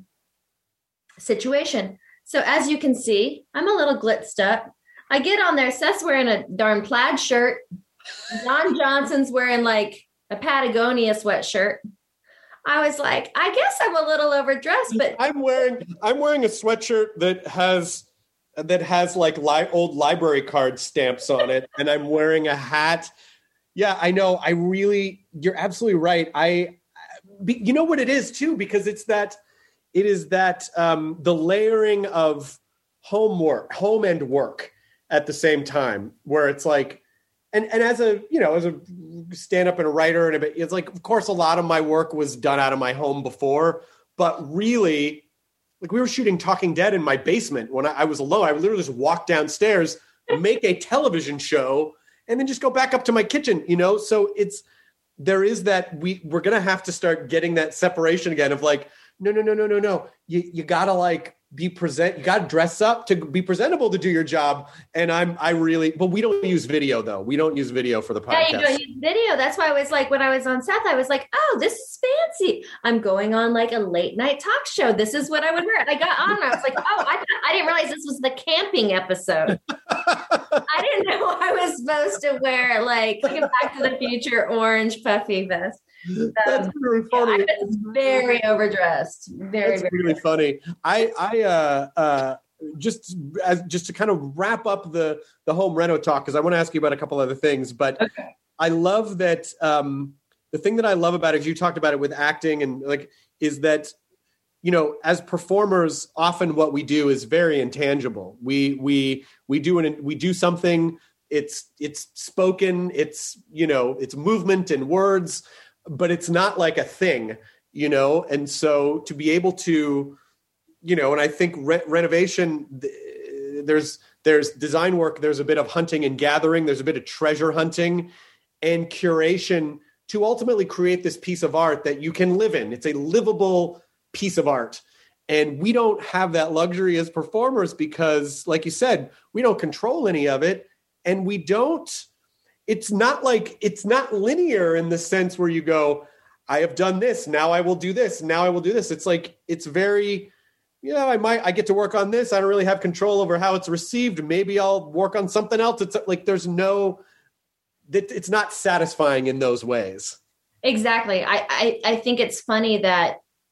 situation. So as you can see, I'm a little glitzed up. I get on there, Seth's wearing a darn plaid shirt. Don Johnson's wearing like a Patagonia sweatshirt. I was like, I guess I'm a little overdressed, but I'm wearing I'm wearing a sweatshirt that has that has like li- old library card stamps on it, and I'm wearing a hat. Yeah, I know. I really, you're absolutely right. I, you know what it is too, because it's that it is that um, the layering of homework, home and work at the same time, where it's like. And and as a, you know, as a stand-up and a writer, and a, it's like, of course, a lot of my work was done out of my home before, but really, like we were shooting Talking Dead in my basement when I, I was alone. I would literally just walk downstairs, make a television show, and then just go back up to my kitchen, you know? So it's, there is that, we, we're going to have to start getting that separation again of like, no, no, no, no, no, no. You, you got to like, be present, you got to dress up to be presentable to do your job. And I'm, I really, but we don't use video though. We don't use video for the podcast. Yeah, you don't use video. That's why I was like, when I was on Seth, I was like, oh, this is fancy. I'm going on like a late night talk show. This is what I would wear. And I got on and I was like, oh, I, I didn't realize this was the camping episode. I didn't know I was supposed to wear like Back to the Future orange puffy vest. That's Um, really funny. I was very overdressed. Very, That's very really funny. I, I, uh, uh, just as just to kind of wrap up the the home reno talk, because I want to ask you about a couple other things. But Okay. I love that um, the thing that I love about it, you talked about it with acting, and like is that you know as performers, often what we do is very intangible. We we we do an we do something. It's it's spoken. It's you know it's movement and words, but it's not like a thing. You know, and so to be able to You know, and I think re- renovation, there's there's design work, there's a bit of hunting and gathering, there's a bit of treasure hunting and curation to ultimately create this piece of art that you can live in. It's a livable piece of art. And we don't have that luxury as performers because, like you said, we don't control any of it. And we don't, it's not like, it's not linear in the sense where you go, I have done this, now I will do this, now I will do this. It's like, it's very... Yeah, I might, I get to work on this. I don't really have control over how it's received. Maybe I'll work on something else. It's like, there's no, that it's not satisfying in those ways. Exactly. I, I, I think it's funny that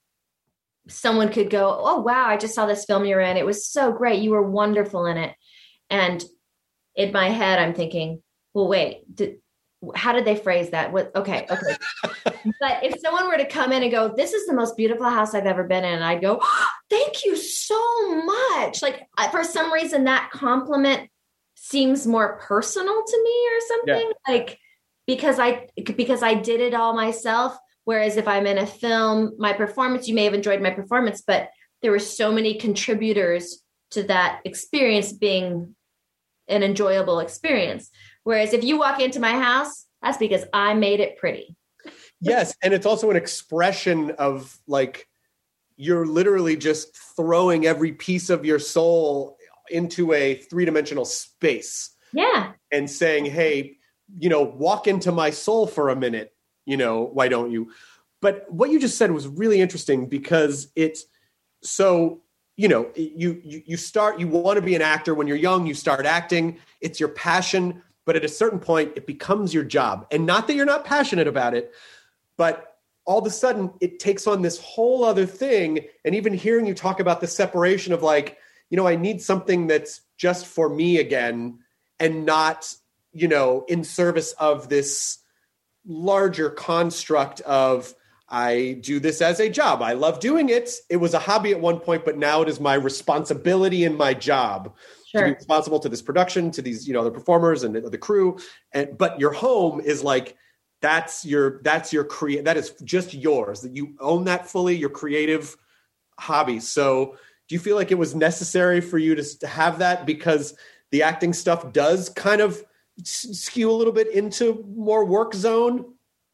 someone could go, oh, wow, I just saw this film you're in. It was so great. You were wonderful in it. And in my head, I'm thinking, well, wait, did, how did they phrase that? What? Okay. Okay. But if someone were to come in and go, this is the most beautiful house I've ever been in. And I'd go, oh, thank you so much. Like for some reason that compliment seems more personal to me or something yeah. like, because I, because I did it all myself. Whereas if I'm in a film, my performance, you may have enjoyed my performance, but there were so many contributors to that experience being an enjoyable experience. Whereas if you walk into my house, that's because I made it pretty. Yes. And it's also an expression of like, you're literally just throwing every piece of your soul into a three-dimensional space. Yeah. And saying, hey, you know, walk into my soul for a minute, you know, why don't you? But what you just said was really interesting because it's so, you know, you, you, you start, you want to be an actor when you're young, you start acting, it's your passion. But at a certain point, it becomes your job. And not that you're not passionate about it, but all of a sudden it takes on this whole other thing. And even hearing you talk about the separation of like, you know, I need something that's just for me again and not, you know, in service of this larger construct of I do this as a job. I love doing it. It was a hobby at one point, but now it is my responsibility and my job. Sure. To be responsible to this production, to these, you know, the performers and the, the crew. And but your home is like that's your that's your create that is just yours. That you own that fully, your creative hobby. So do you feel like it was necessary for you to, to have that because the acting stuff does kind of s- skew a little bit into more work zone?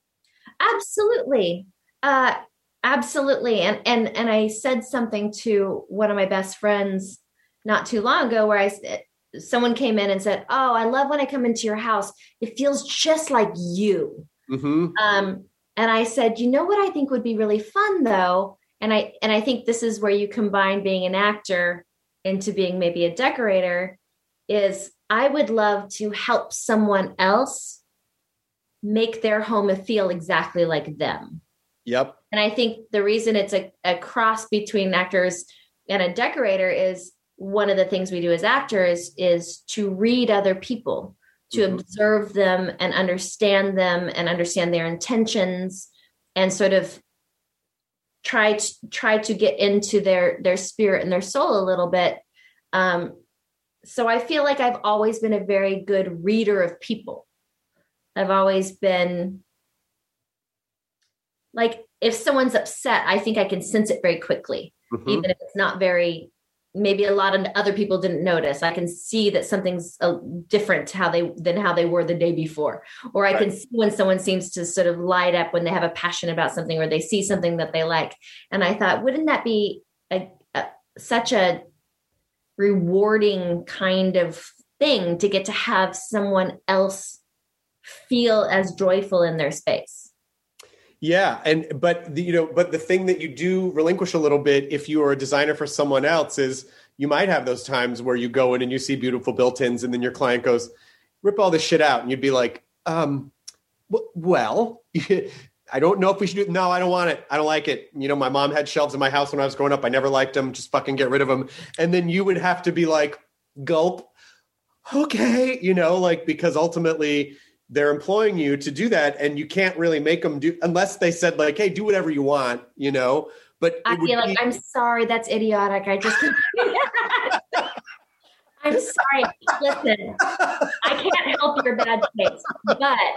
Absolutely. Uh, absolutely. And, and, and I said something to one of my best friends not too long ago where I said, someone came in and said, oh, I love when I come into your house. It feels just like you. Mm-hmm. Um, and I said, you know what I think would be really fun though? And I, and I think this is where you combine being an actor into being maybe a decorator is I would love to help someone else make their home feel exactly like them. Yep. And I think the reason it's a, a cross between actors and a decorator is one of the things we do as actors is to read other people, to mm-hmm. observe them and understand them and understand their intentions and sort of try to try to get into their, their spirit and their soul a little bit. Um, so I feel like I've always been a very good reader of people. I've always been like, if someone's upset, I think I can sense it very quickly, mm-hmm. even if it's not very, maybe a lot of other people didn't notice. I can see that something's uh, different how they than how they were the day before. Or I right. can see when someone seems to sort of light up when they have a passion about something or they see something that they like. And I thought, wouldn't that be a, a, such a rewarding kind of thing to get to have someone else feel as joyful in their space? Yeah. And, but the, you know, but the thing that you do relinquish a little bit if you are a designer for someone else is you might have those times where you go in and you see beautiful built-ins and then your client goes, rip all this shit out. And you'd be like, um, w- well, I don't know if we should do it. No, I don't want it. I don't like it. You know, my mom had shelves in my house when I was growing up. I never liked them. Just fucking get rid of them. And then you would have to be like, gulp. Okay. You know, like, because ultimately they're employing you to do that. And you can't really make them do, unless they said like, hey, do whatever you want, you know, but I feel like, be- I'm sorry. That's idiotic. I just, I'm sorry. Listen, I can't help your bad taste, but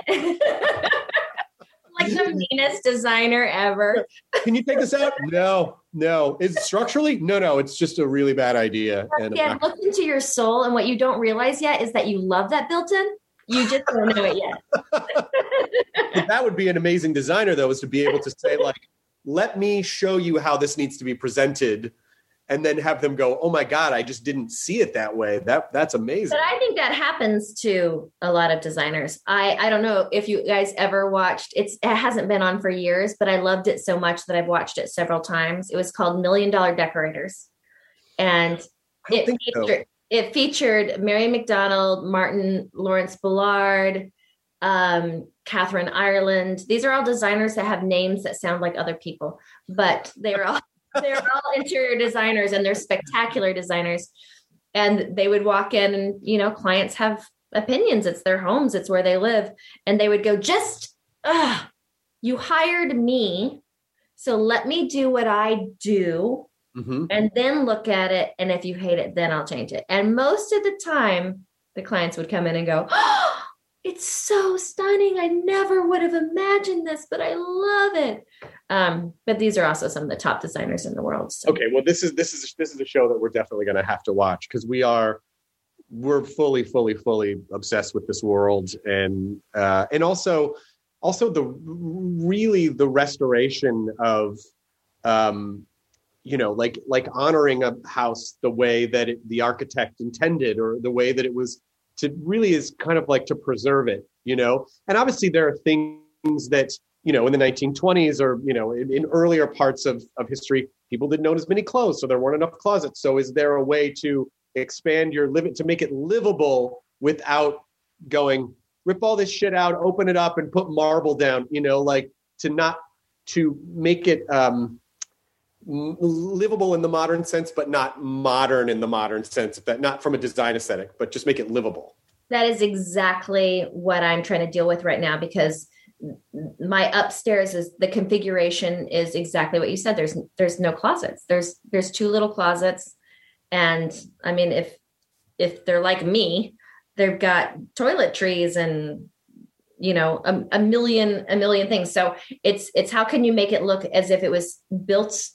like the meanest designer ever. Can you take this out? No, no. Is it structurally? No, no. It's just a really bad idea. And yeah, look into your soul, and what you don't realize yet is that you love that built-in. You just don't know it yet. That would be an amazing designer, though, is to be able to say, like, let me show you how this needs to be presented, and then have them go, oh my God, I just didn't see it that way. That that's amazing. But I think that happens to a lot of designers. I, I don't know if you guys ever watched, it's, it hasn't been on for years, but I loved it so much that I've watched it several times. It was called Million Dollar Decorators. And it featured, so. it featured Mary McDonald, Martin Lawrence Bullard, um, Catherine Ireland. These are all designers that have names that sound like other people, but they were all they're all interior designers, and they're spectacular designers. And they would walk in, and, you know, clients have opinions. It's their homes. It's where they live. And they would go, just, ugh, you hired me. So let me do what I do, mm-hmm. and then look at it. And if you hate it, then I'll change it. And most of the time the clients would come in and go, oh, it's so stunning. I never would have imagined this, but I love it. Um, but these are also some of the top designers in the world. So. Okay, well, this is this is this is a show that we're definitely going to have to watch, because we are we're fully, fully, fully obsessed with this world, and uh, and also also the really the restoration of, um, you know, like like honoring a house the way that it, the architect intended, or the way that it was. To really is kind of like to preserve it, you know? And obviously there are things that, you know, in the nineteen twenties or, you know, in, in earlier parts of, of history, people didn't own as many clothes, so there weren't enough closets. So is there a way to expand your living, to make it livable without going, rip all this shit out, open it up and put marble down, you know, like to not, to make it, um, livable in the modern sense, but not modern in the modern sense, that not from a design aesthetic, but just make it livable. That is exactly what I'm trying to deal with right now, because my upstairs is the configuration is exactly what you said. There's, there's no closets. There's, there's two little closets. And I mean, if, if they're like me, they've got toiletries and, you know, a, a million, a million things. So it's, it's how can you make it look as if it was built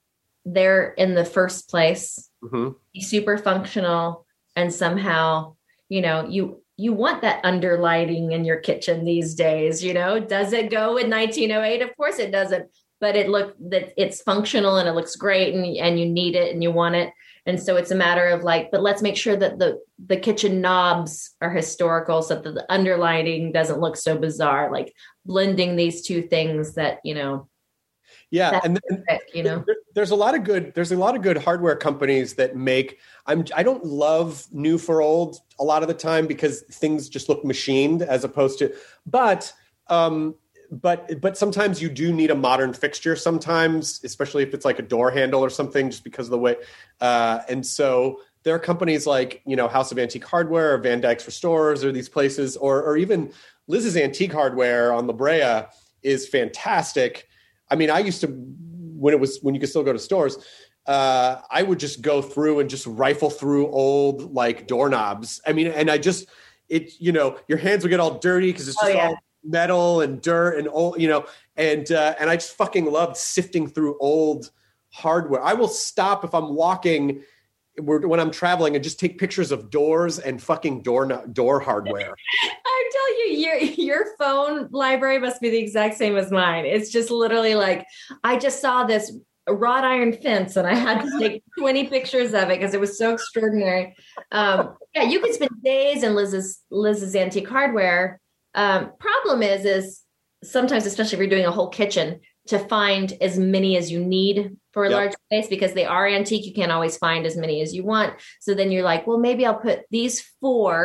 there in the first place, mm-hmm. be super functional, and somehow, you know, you you want that under lighting in your kitchen these days, you know. Does it go in nineteen oh eight? Of course it doesn't, but it look that it's functional and it looks great, and and you need it and you want it. And so it's a matter of like, but let's make sure that the the kitchen knobs are historical, so that the under lighting doesn't look so bizarre, like blending these two things that, you know. Yeah, and, and you know, there, there's a lot of good. There's a lot of good hardware companies that make. I'm. I don't love new for old a lot of the time, because things just look machined as opposed to. But, um, but, but sometimes you do need a modern fixture. Sometimes, especially if it's like a door handle or something, just because of the way. Uh, and so there are companies like, you know, House of Antique Hardware, or Van Dyke's Restorers, or these places, or or even Liz's Antique Hardware on La Brea is fantastic. I mean, I used to, when it was, when you could still go to stores, uh, I would just go through and just rifle through old like doorknobs. I mean, and I just, it, you know, your hands would get all dirty because it's just oh, yeah. all metal and dirt and old, you know, and, uh, and I just fucking loved sifting through old hardware. I will stop if I'm walking when I'm traveling and just take pictures of doors and fucking door, door hardware. I tell you, your your phone library must be the exact same as mine. It's just literally like, I just saw this wrought iron fence and I had to take twenty pictures of it because it was so extraordinary. Um, yeah, you could spend days in Liz's Liz's Antique Hardware. Um, problem is, is sometimes, especially if you're doing a whole kitchen, to find as many as you need for a yep. large space, because they are antique. You can't always find as many as you want. So then you're like, well, maybe I'll put these four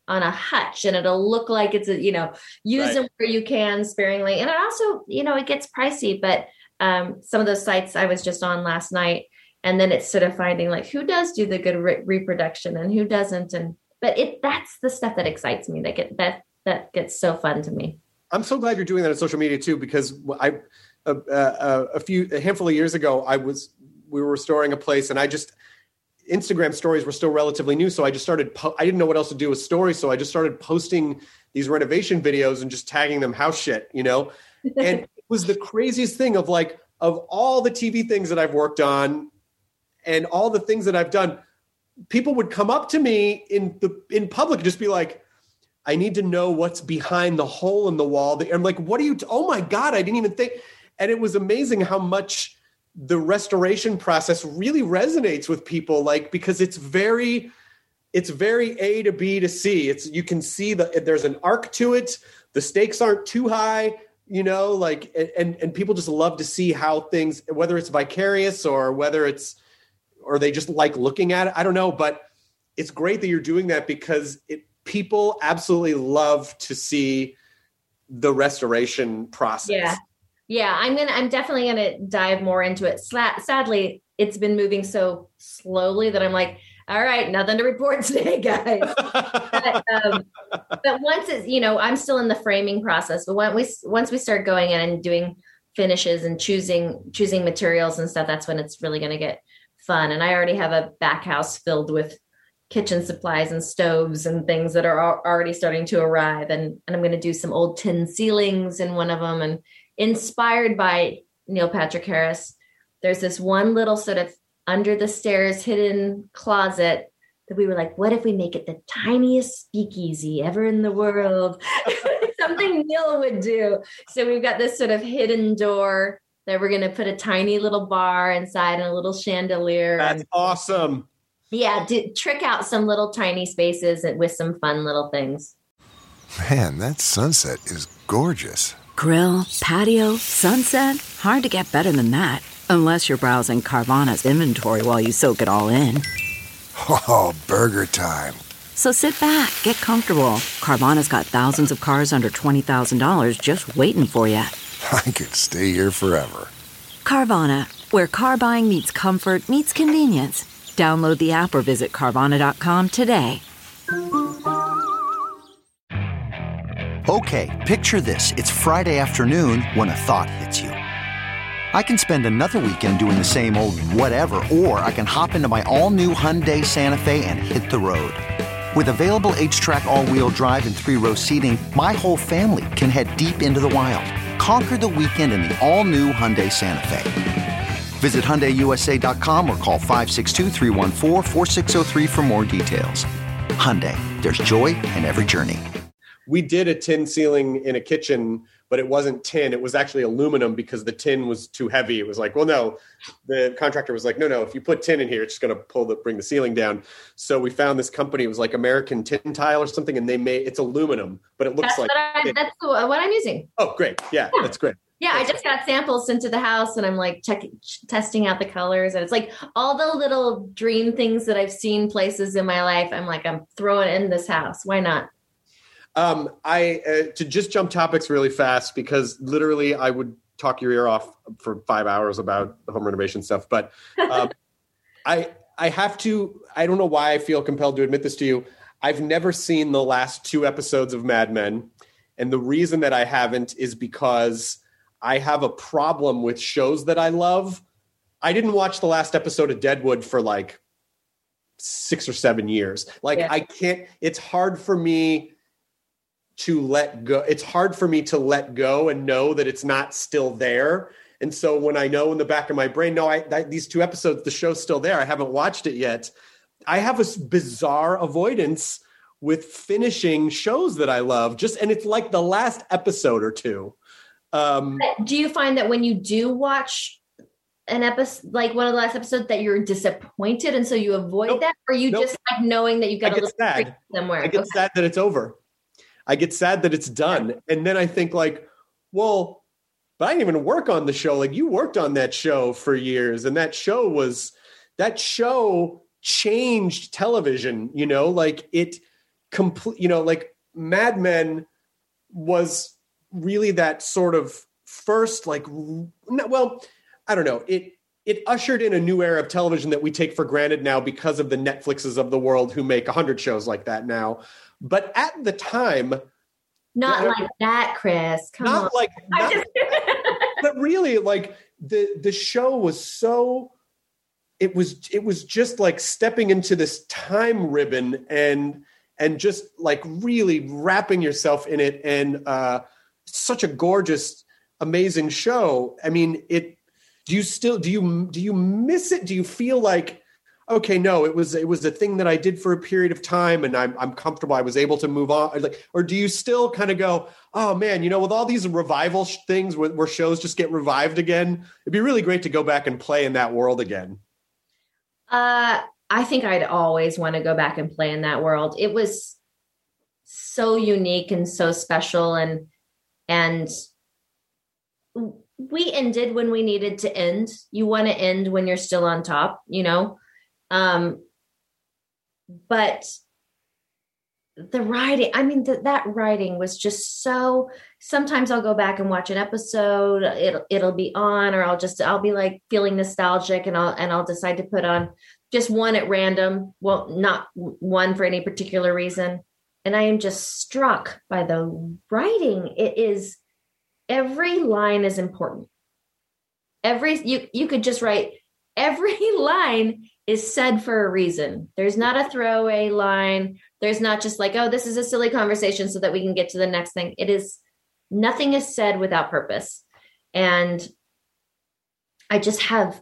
on a hutch, and it'll look like it's a, you know, use Right. them where you can sparingly. And it also, you know, it gets pricey, but um, some of those sites I was just on last night, and then it's sort of finding like who does do the good re- reproduction and who doesn't. And, but it, that's the stuff that excites me. That get, that, that gets so fun to me. I'm so glad you're doing that on social media too, because I, uh, uh, a few, a handful of years ago, I was, we were restoring a place, and I just, Instagram stories were still relatively new. So I just started, po- I didn't know what else to do with stories. So I just started posting these renovation videos and just tagging them house shit, you know? And it was the craziest thing of like, of all the T V things that I've worked on and all the things that I've done, people would come up to me in the, in public and just be like, I need to know what's behind the hole in the wall. I'm like, what are you, t- oh my God, I didn't even think. And it was amazing how much the restoration process really resonates with people, like, because it's very, it's very A to B to C. It's, you can see that there's an arc to it. The stakes aren't too high, you know, like, and, and people just love to see how things, whether it's vicarious or whether it's, or they just like looking at it. I don't know, but it's great that you're doing that, because it, people absolutely love to see the restoration process. Yeah. Yeah, I'm going to, I'm definitely going to dive more into it. Sla- sadly, it's been moving so slowly that I'm like, all right, nothing to report today, guys. but, um, but once it's, you know, I'm still in the framing process, but when we, once we start going in and doing finishes and choosing, choosing materials and stuff, that's when it's really going to get fun. And I already have a back house filled with kitchen supplies and stoves and things that are al- already starting to arrive. And, and I'm going to do some old tin ceilings in one of them. And inspired by Neil Patrick Harris, there's this one little sort of under the stairs hidden closet that we were like, what if we make it the tiniest speakeasy ever in the world? Something Neil would do. So we've got this sort of hidden door that we're going to put a tiny little bar inside and a little chandelier. That's and, awesome. yeah, do, trick out some little tiny spaces with some fun little things. Man, that sunset is gorgeous. Grill, patio, sunset. Hard to get better than that. Unless you're browsing Carvana's inventory while you soak it all in. Oh, burger time. So sit back, get comfortable. Carvana's got thousands of cars under twenty thousand dollars just waiting for you. I could stay here forever. Carvana, where car buying meets comfort meets convenience. Download the app or visit Carvana dot com today. Okay, picture this. It's Friday afternoon when a thought hits you. I can spend another weekend doing the same old whatever, or I can hop into my all-new Hyundai Santa Fe and hit the road. With available H-Track all-wheel drive and three-row seating, my whole family can head deep into the wild. Conquer the weekend in the all-new Hyundai Santa Fe. Visit Hyundai U S A dot com or call five six two, three one four, four six zero three for more details. Hyundai, there's joy in every journey. We did a tin ceiling in a kitchen, but it wasn't tin. It was actually aluminum because the tin was too heavy. It was like, well, no, the contractor was like, no, no, if you put tin in here, it's just going to pull the, bring the ceiling down. So we found this company. It was like American Tin Tile or something. And they made, it's aluminum, but it looks That's, like, what, I, that's what I'm using. oh, great. Yeah, Yeah. that's great. Yeah, I just got samples sent to the house and I'm like check, testing out the colors. And it's like all the little dream things that I've seen places in my life. I'm like, I'm throwing in this house. Why not? Um, I uh, to just jump topics really fast, because literally I would talk your ear off for five hours about home renovation stuff. But um, I I have to. I don't know why I feel compelled to admit this to you. I've never seen the last two episodes of Mad Men, and the reason that I haven't is because I have a problem with shows that I love. I didn't watch the last episode of Deadwood for like six or seven years. Like Yeah. I can't. It's hard for me to let go. It's hard for me to let go and know that it's not still there. And so when I know in the back of my brain, no, I, that, these two episodes, the show's still there. I haven't watched it yet. I have a s- bizarre avoidance with finishing shows that I love, just, and it's like the last episode or two. Um, Do you find that when you do watch an episode, like one of the last episodes, that you're disappointed and so you avoid Nope. that? Or you Nope. just like knowing that you've got I a get little sad. treat somewhere? I get Okay. sad that it's over. I get sad that it's done. And then I think like, well, but I didn't even work on the show. Like you worked on that show for years. And that show was, that show changed television, you know, like it, complete, you know, like Mad Men was really that sort of first, like, well, I don't know. It, it ushered in a new era of television that we take for granted now because of the Netflixes of the world who make a hundred shows like that now. But at the time, not that, like that, Chris. Come not on. like, not, just... but really, like the the show was so. It was it was just like stepping into this time ribbon and and just like really wrapping yourself in it, and uh, such a gorgeous, amazing show. I mean, it. Do you still do you do you miss it? Do you feel like, okay, no, it was it was a thing that I did for a period of time, and I'm I'm comfortable. I was able to move on. Like, or do you still kind of go, oh man, you know, with all these revival sh- things where, where shows just get revived again, it'd be really great to go back and play in that world again. Uh, I think I'd always want to go back and play in that world. It was so unique and so special, and and. we ended when we needed to end. You want to end when you're still on top, you know? Um, but the writing, I mean, th- that writing was just so, sometimes I'll go back and watch an episode, it'll, it'll be on, or I'll just, I'll be like feeling nostalgic, and I'll, and I'll decide to put on just one at random. Well, not one for any particular reason. And I am just struck by the writing. It is, every line is important. Every, you, you could just write, every line is said for a reason. There's not a throwaway line. There's not just like, oh, this is a silly conversation so that we can get to the next thing. It is, nothing is said without purpose. And I just have,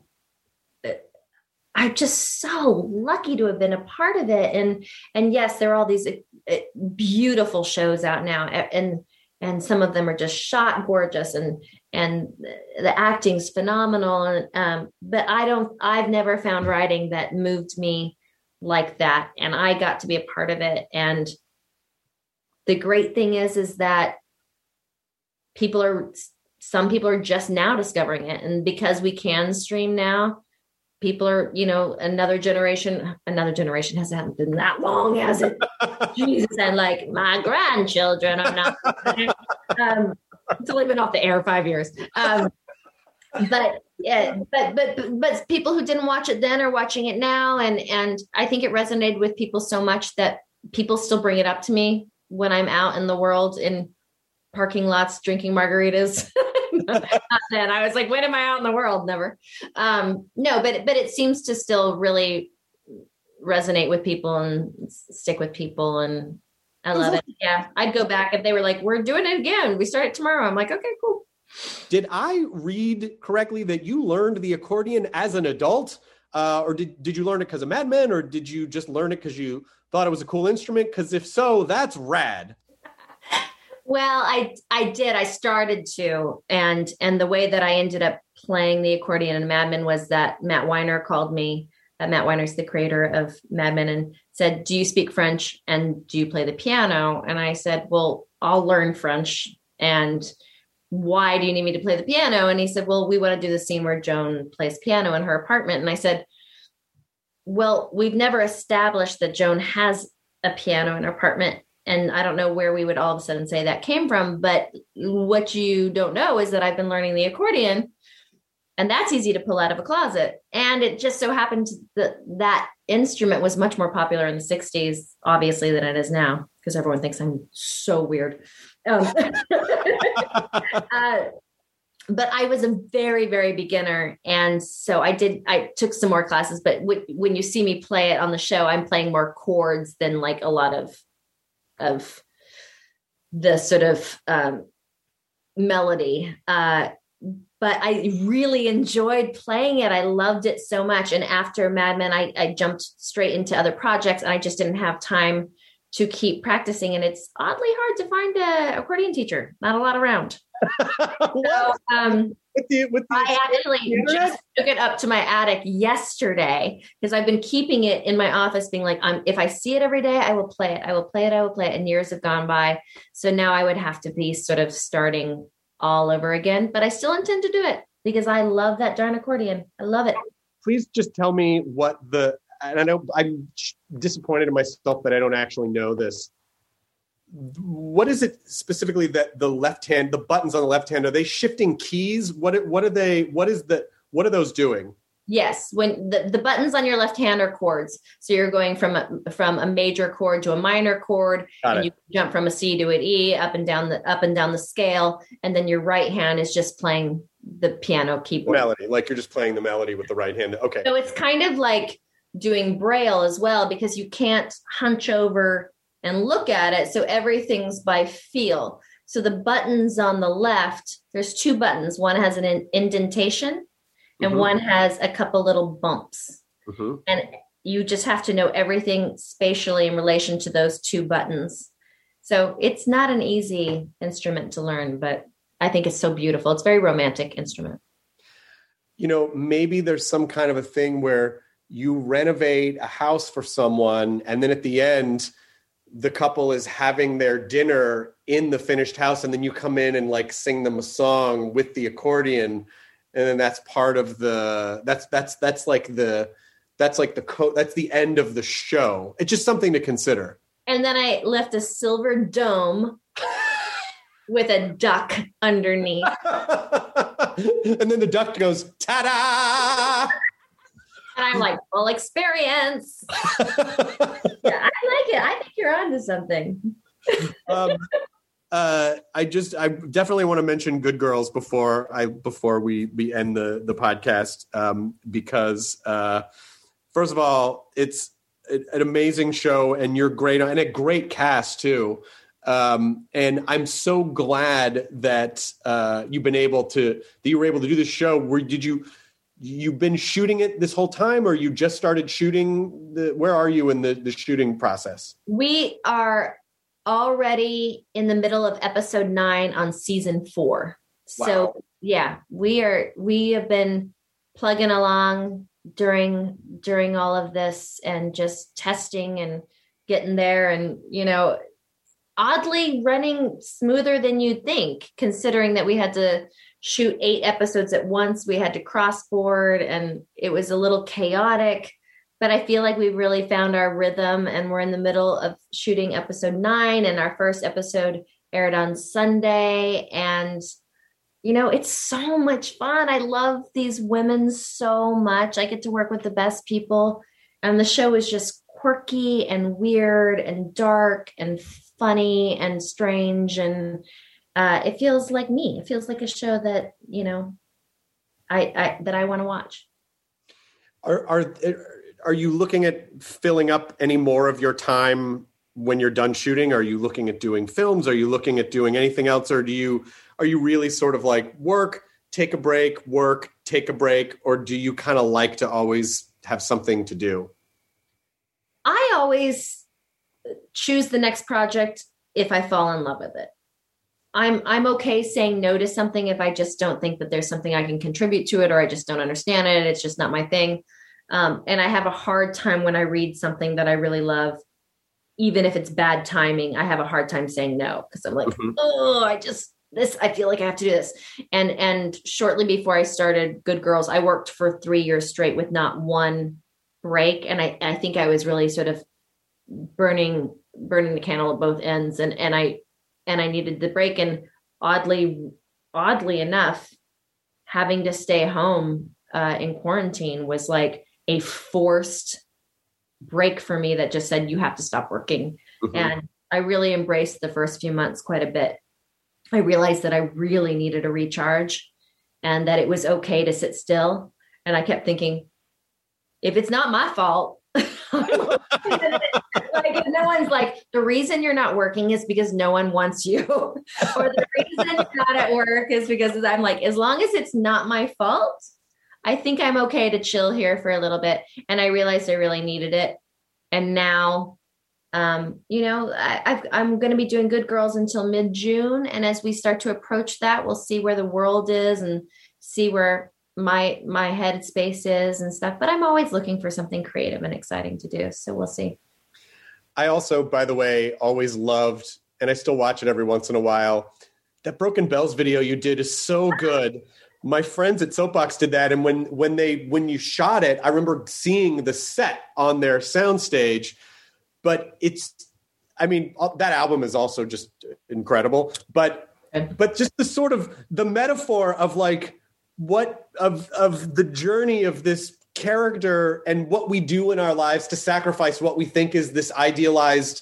I'm just so lucky to have been a part of it. And, and yes, there are all these beautiful shows out now, and And some of them are just shot gorgeous, and and the acting's phenomenal. And um, but I don't, I've never found writing that moved me like that, and I got to be a part of it. And the great thing is, is that people are, some people are just now discovering it, and because we can stream now, people are, you know, another generation, another generation hasn't been that long, has it? Jesus, and like my grandchildren are not, um, it's only been off the air five years. Um, but, yeah, but, but, but people who didn't watch it then are watching it now. And, and I think it resonated with people so much that people still bring it up to me when I'm out in the world in parking lots, drinking margaritas. Not then. I was like, when am I out in the world? Never. Um, no, but, but it seems to still really resonate with people and stick with people. And I love it. Yeah. I'd go back if they were like, we're doing it again. We start it tomorrow. I'm like, okay, cool. Did I read correctly that you learned the accordion as an adult? Uh, or did, did you learn it because of Mad Men, or did you just learn it because you thought it was a cool instrument? Because if so, that's rad. Well, I I did. I started to, and and the way that I ended up playing the accordion in Mad Men was that Matt Weiner called me. Uh, Matt Weiner's the creator of Mad Men, and said, "Do you speak French and do you play the piano?" And I said, "Well, I'll learn French. And why do you need me to play the piano?" And he said, "Well, we want to do the scene where Joan plays piano in her apartment." And I said, "Well, we've never established that Joan has a piano in her apartment. And I don't know where we would all of a sudden say that came from. But what you don't know is that I've been learning the accordion, and that's easy to pull out of a closet." And it just so happened that that instrument was much more popular in the sixties, obviously, than it is now, because everyone thinks I'm so weird. Um, uh, but I was a very, very beginner. And so I did, I took some more classes, but w- when you see me play it on the show, I'm playing more chords than like a lot of of the sort of um, melody. Uh, but I really enjoyed playing it. I loved it so much. And after Mad Men, I, I jumped straight into other projects, and I just didn't have time to keep practicing. And it's oddly hard to find an accordion teacher. Not a lot around. So, um, with the, with the I actually just took it up to my attic yesterday, because I've been keeping it in my office being like, um, if I see it every day, I will play it. I will play it. I will play it. And years have gone by. So now I would have to be sort of starting all over again, but I still intend to do it because I love that darn accordion. I love it. Please just tell me what the, and I know I'm disappointed in myself that I don't actually know this. what is it specifically that the left hand, the buttons on the left hand, are they shifting keys? What what are they? What is the what are those doing? Yes, when the, the buttons on your left hand are chords. So you're going from a, from a major chord to a minor chord, Got and it. you jump from a C to an E up and down the up and down the scale, and then your right hand is just playing the piano keyboard. Melody, like you're just playing the melody with the right hand. Okay. So it's kind of like doing Braille as well, because you can't hunch over and look at it. So everything's by feel. So the buttons on the left, there's two buttons. One has an in- indentation and Mhm. one has a couple little bumps. Mm-hmm. And you just have to know everything spatially in relation to those two buttons. So it's not an easy instrument to learn, but I think it's so beautiful. It's a very romantic instrument. You know, maybe there's some kind of a thing where you renovate a house for someone, and then at the end, the couple is having their dinner in the finished house, and then you come in and like sing them a song with the accordion. And then that's part of the, that's, that's, that's like the, that's like the co that's the end of the show. It's just something to consider. And then I left a silver dome with a duck underneath. And then the duck goes, ta-da! And I'm like, full experience. Yeah, I like it. I think you're onto something. um, uh, I just, I definitely want to mention Good Girls before I, before we, we end the, the podcast. Um, because, uh, first of all, it's an amazing show and you're great and a great cast too. Um, and I'm so glad that, uh, you've been able to, that you were able to do this show. Where did you, you've been shooting it this whole time, or you just started shooting the, where are you in the, the shooting process? We are already in the middle of episode nine on season four. Wow. So yeah, we are, we have been plugging along during, during all of this and just testing and getting there. And, you know, oddly running smoother than you'd think, considering that we had to shoot eight episodes at once. We had to cross-board and it was a little chaotic, but I feel like we really found our rhythm and we're in the middle of shooting episode nine, and our first episode aired on Sunday. And, you know, it's so much fun. I love these women so much. I get to work with the best people, and the show is just quirky and weird and dark and funny and strange. And Uh, it feels like me. It feels like a show that, you know, I, I that I want to watch. Are, are are you looking at filling up any more of your time when you're done shooting? Are you looking at doing films? Are you looking at doing anything else? Or do you are you really sort of like work, take a break, work, take a break? Or do you kind of like to always have something to do? I always choose the next project if I fall in love with it. I'm I'm okay saying no to something if I just don't think that there's something I can contribute to it, or I just don't understand it. It's just not my thing. Um, and I have a hard time when I read something that I really love, even if it's bad timing. I have a hard time saying no, because I'm like, mm-hmm. oh, I just this. I feel like I have to do this. And and shortly before I started Good Girls, I worked for three years straight with not one break, and I I think I was really sort of burning burning the candle at both ends, and and I. And I needed the break. And oddly, oddly enough, having to stay home uh, in quarantine was like a forced break for me that just said, you have to stop working. Mm-hmm. And I really embraced the first few months quite a bit. I realized that I really needed a recharge and that it was okay to sit still. And I kept thinking, if it's not my fault, like if no one's like, the reason you're not working is because no one wants you, or the reason you're not at work is because I'm like, as long as it's not my fault, I think I'm okay to chill here for a little bit. And I realized I really needed it. And now, um, you know, I, I've, I'm going to be doing Good Girls until mid-June. And as we start to approach that, we'll see where the world is and see where my my head space is and stuff. But I'm always looking for something creative and exciting to do. So we'll see. I also, by the way, always loved, and I still watch it every once in a while, that Broken Bells video you did is so good. My friends at Soapbox did that. And when when they when you shot it, I remember seeing the set on their soundstage. But it's I mean, that album is also just incredible, but, but just the sort of the metaphor of like what of, of the journey of this character and what we do in our lives to sacrifice what we think is this idealized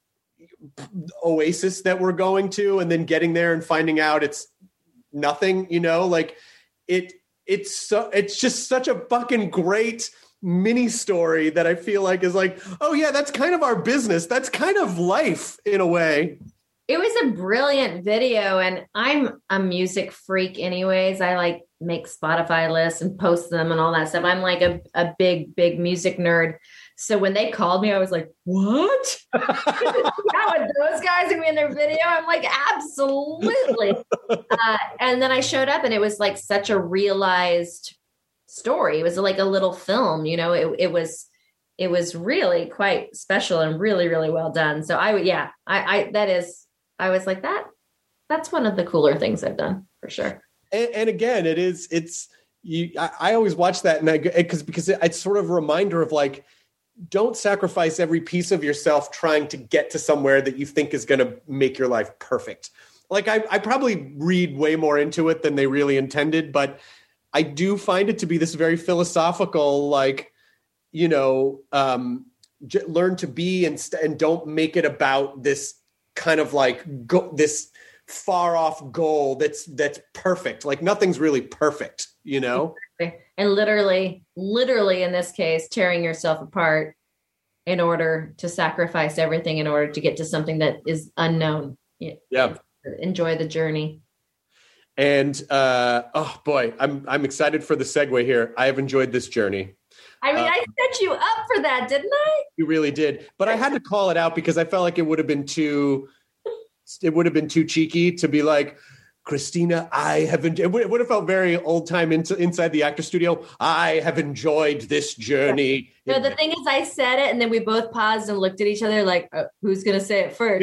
oasis that we're going to, and then getting there and finding out it's nothing, you know, like it, it's so, it's just such a fucking great mini story that I feel like is like, oh yeah, that's kind of our business. That's kind of life in a way. It was a brilliant video, and I'm a music freak anyways. I like make Spotify lists and post them and all that stuff. I'm like a, a big, big music nerd. So when they called me, I was like, what? Yeah, with those guys and me in their video, I'm like, absolutely. Uh, and then I showed up and it was like such a realized story. It was like a little film, you know, it, it was, it was really quite special and really, really well done. So I would, yeah, I, I, that is, I was like that, that's one of the cooler things I've done for sure. And, and again, it is, it's, you, I, I always watch that and I, because, because it's sort of a reminder of like, don't sacrifice every piece of yourself trying to get to somewhere that you think is going to make your life perfect. Like I, I probably read way more into it than they really intended, but I do find it to be this very philosophical, like, you know, um, j- learn to be and, st- and don't make it about this kind of like go- this far off goal that's that's perfect. Like nothing's really perfect, you know? And literally, literally in this case, tearing yourself apart in order to sacrifice everything in order to get to something that is unknown. Yeah. Enjoy the journey. And uh, oh boy, I'm I'm excited for the segue here. I have enjoyed this journey. I mean, uh, I set you up for that, didn't I? You really did. But I had to call it out because I felt like it would have been too, it would have been too cheeky to be like, Christina, I have, en- it would have felt very old time into, inside the actor studio. I have enjoyed this journey. No, the thing is I said it and then we both paused and looked at each other like, uh, who's going to say it first?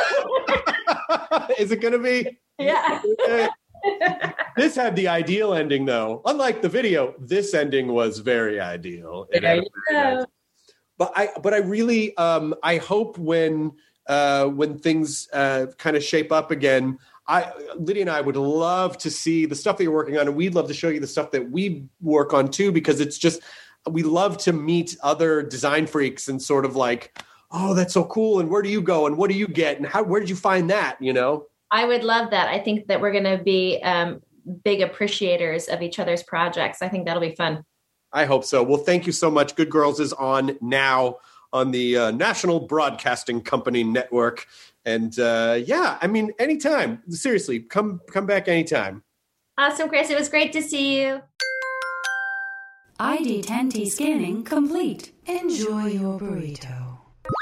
Is it going to be? Yeah. This had the ideal ending though. Unlike the video, this ending was very ideal. It there had you very go. nice. But I, but I really, um, I hope when, uh, when things uh, kind of shape up again, I, Lydia and I would love to see the stuff that you're working on, and we'd love to show you the stuff that we work on too, because it's just, we love to meet other design freaks and sort of like, oh, that's so cool. And where do you go? And what do you get? And how, where did you find that? You know? I would love that. I think that we're going to be um, big appreciators of each other's projects. I think that'll be fun. I hope so. Well, thank you so much. Good Girls is on now on the uh, National Broadcasting Company Network. And uh, yeah, I mean, anytime. Seriously, come come back anytime. Awesome, Chris. It was great to see you. I D ten T scanning complete. Enjoy your burrito.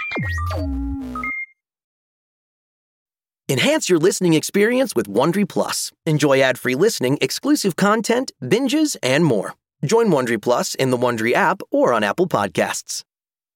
Enhance your listening experience with Wondery Plus. Enjoy ad-free listening, exclusive content, binges, and more. Join Wondery Plus in the Wondery app or on Apple Podcasts.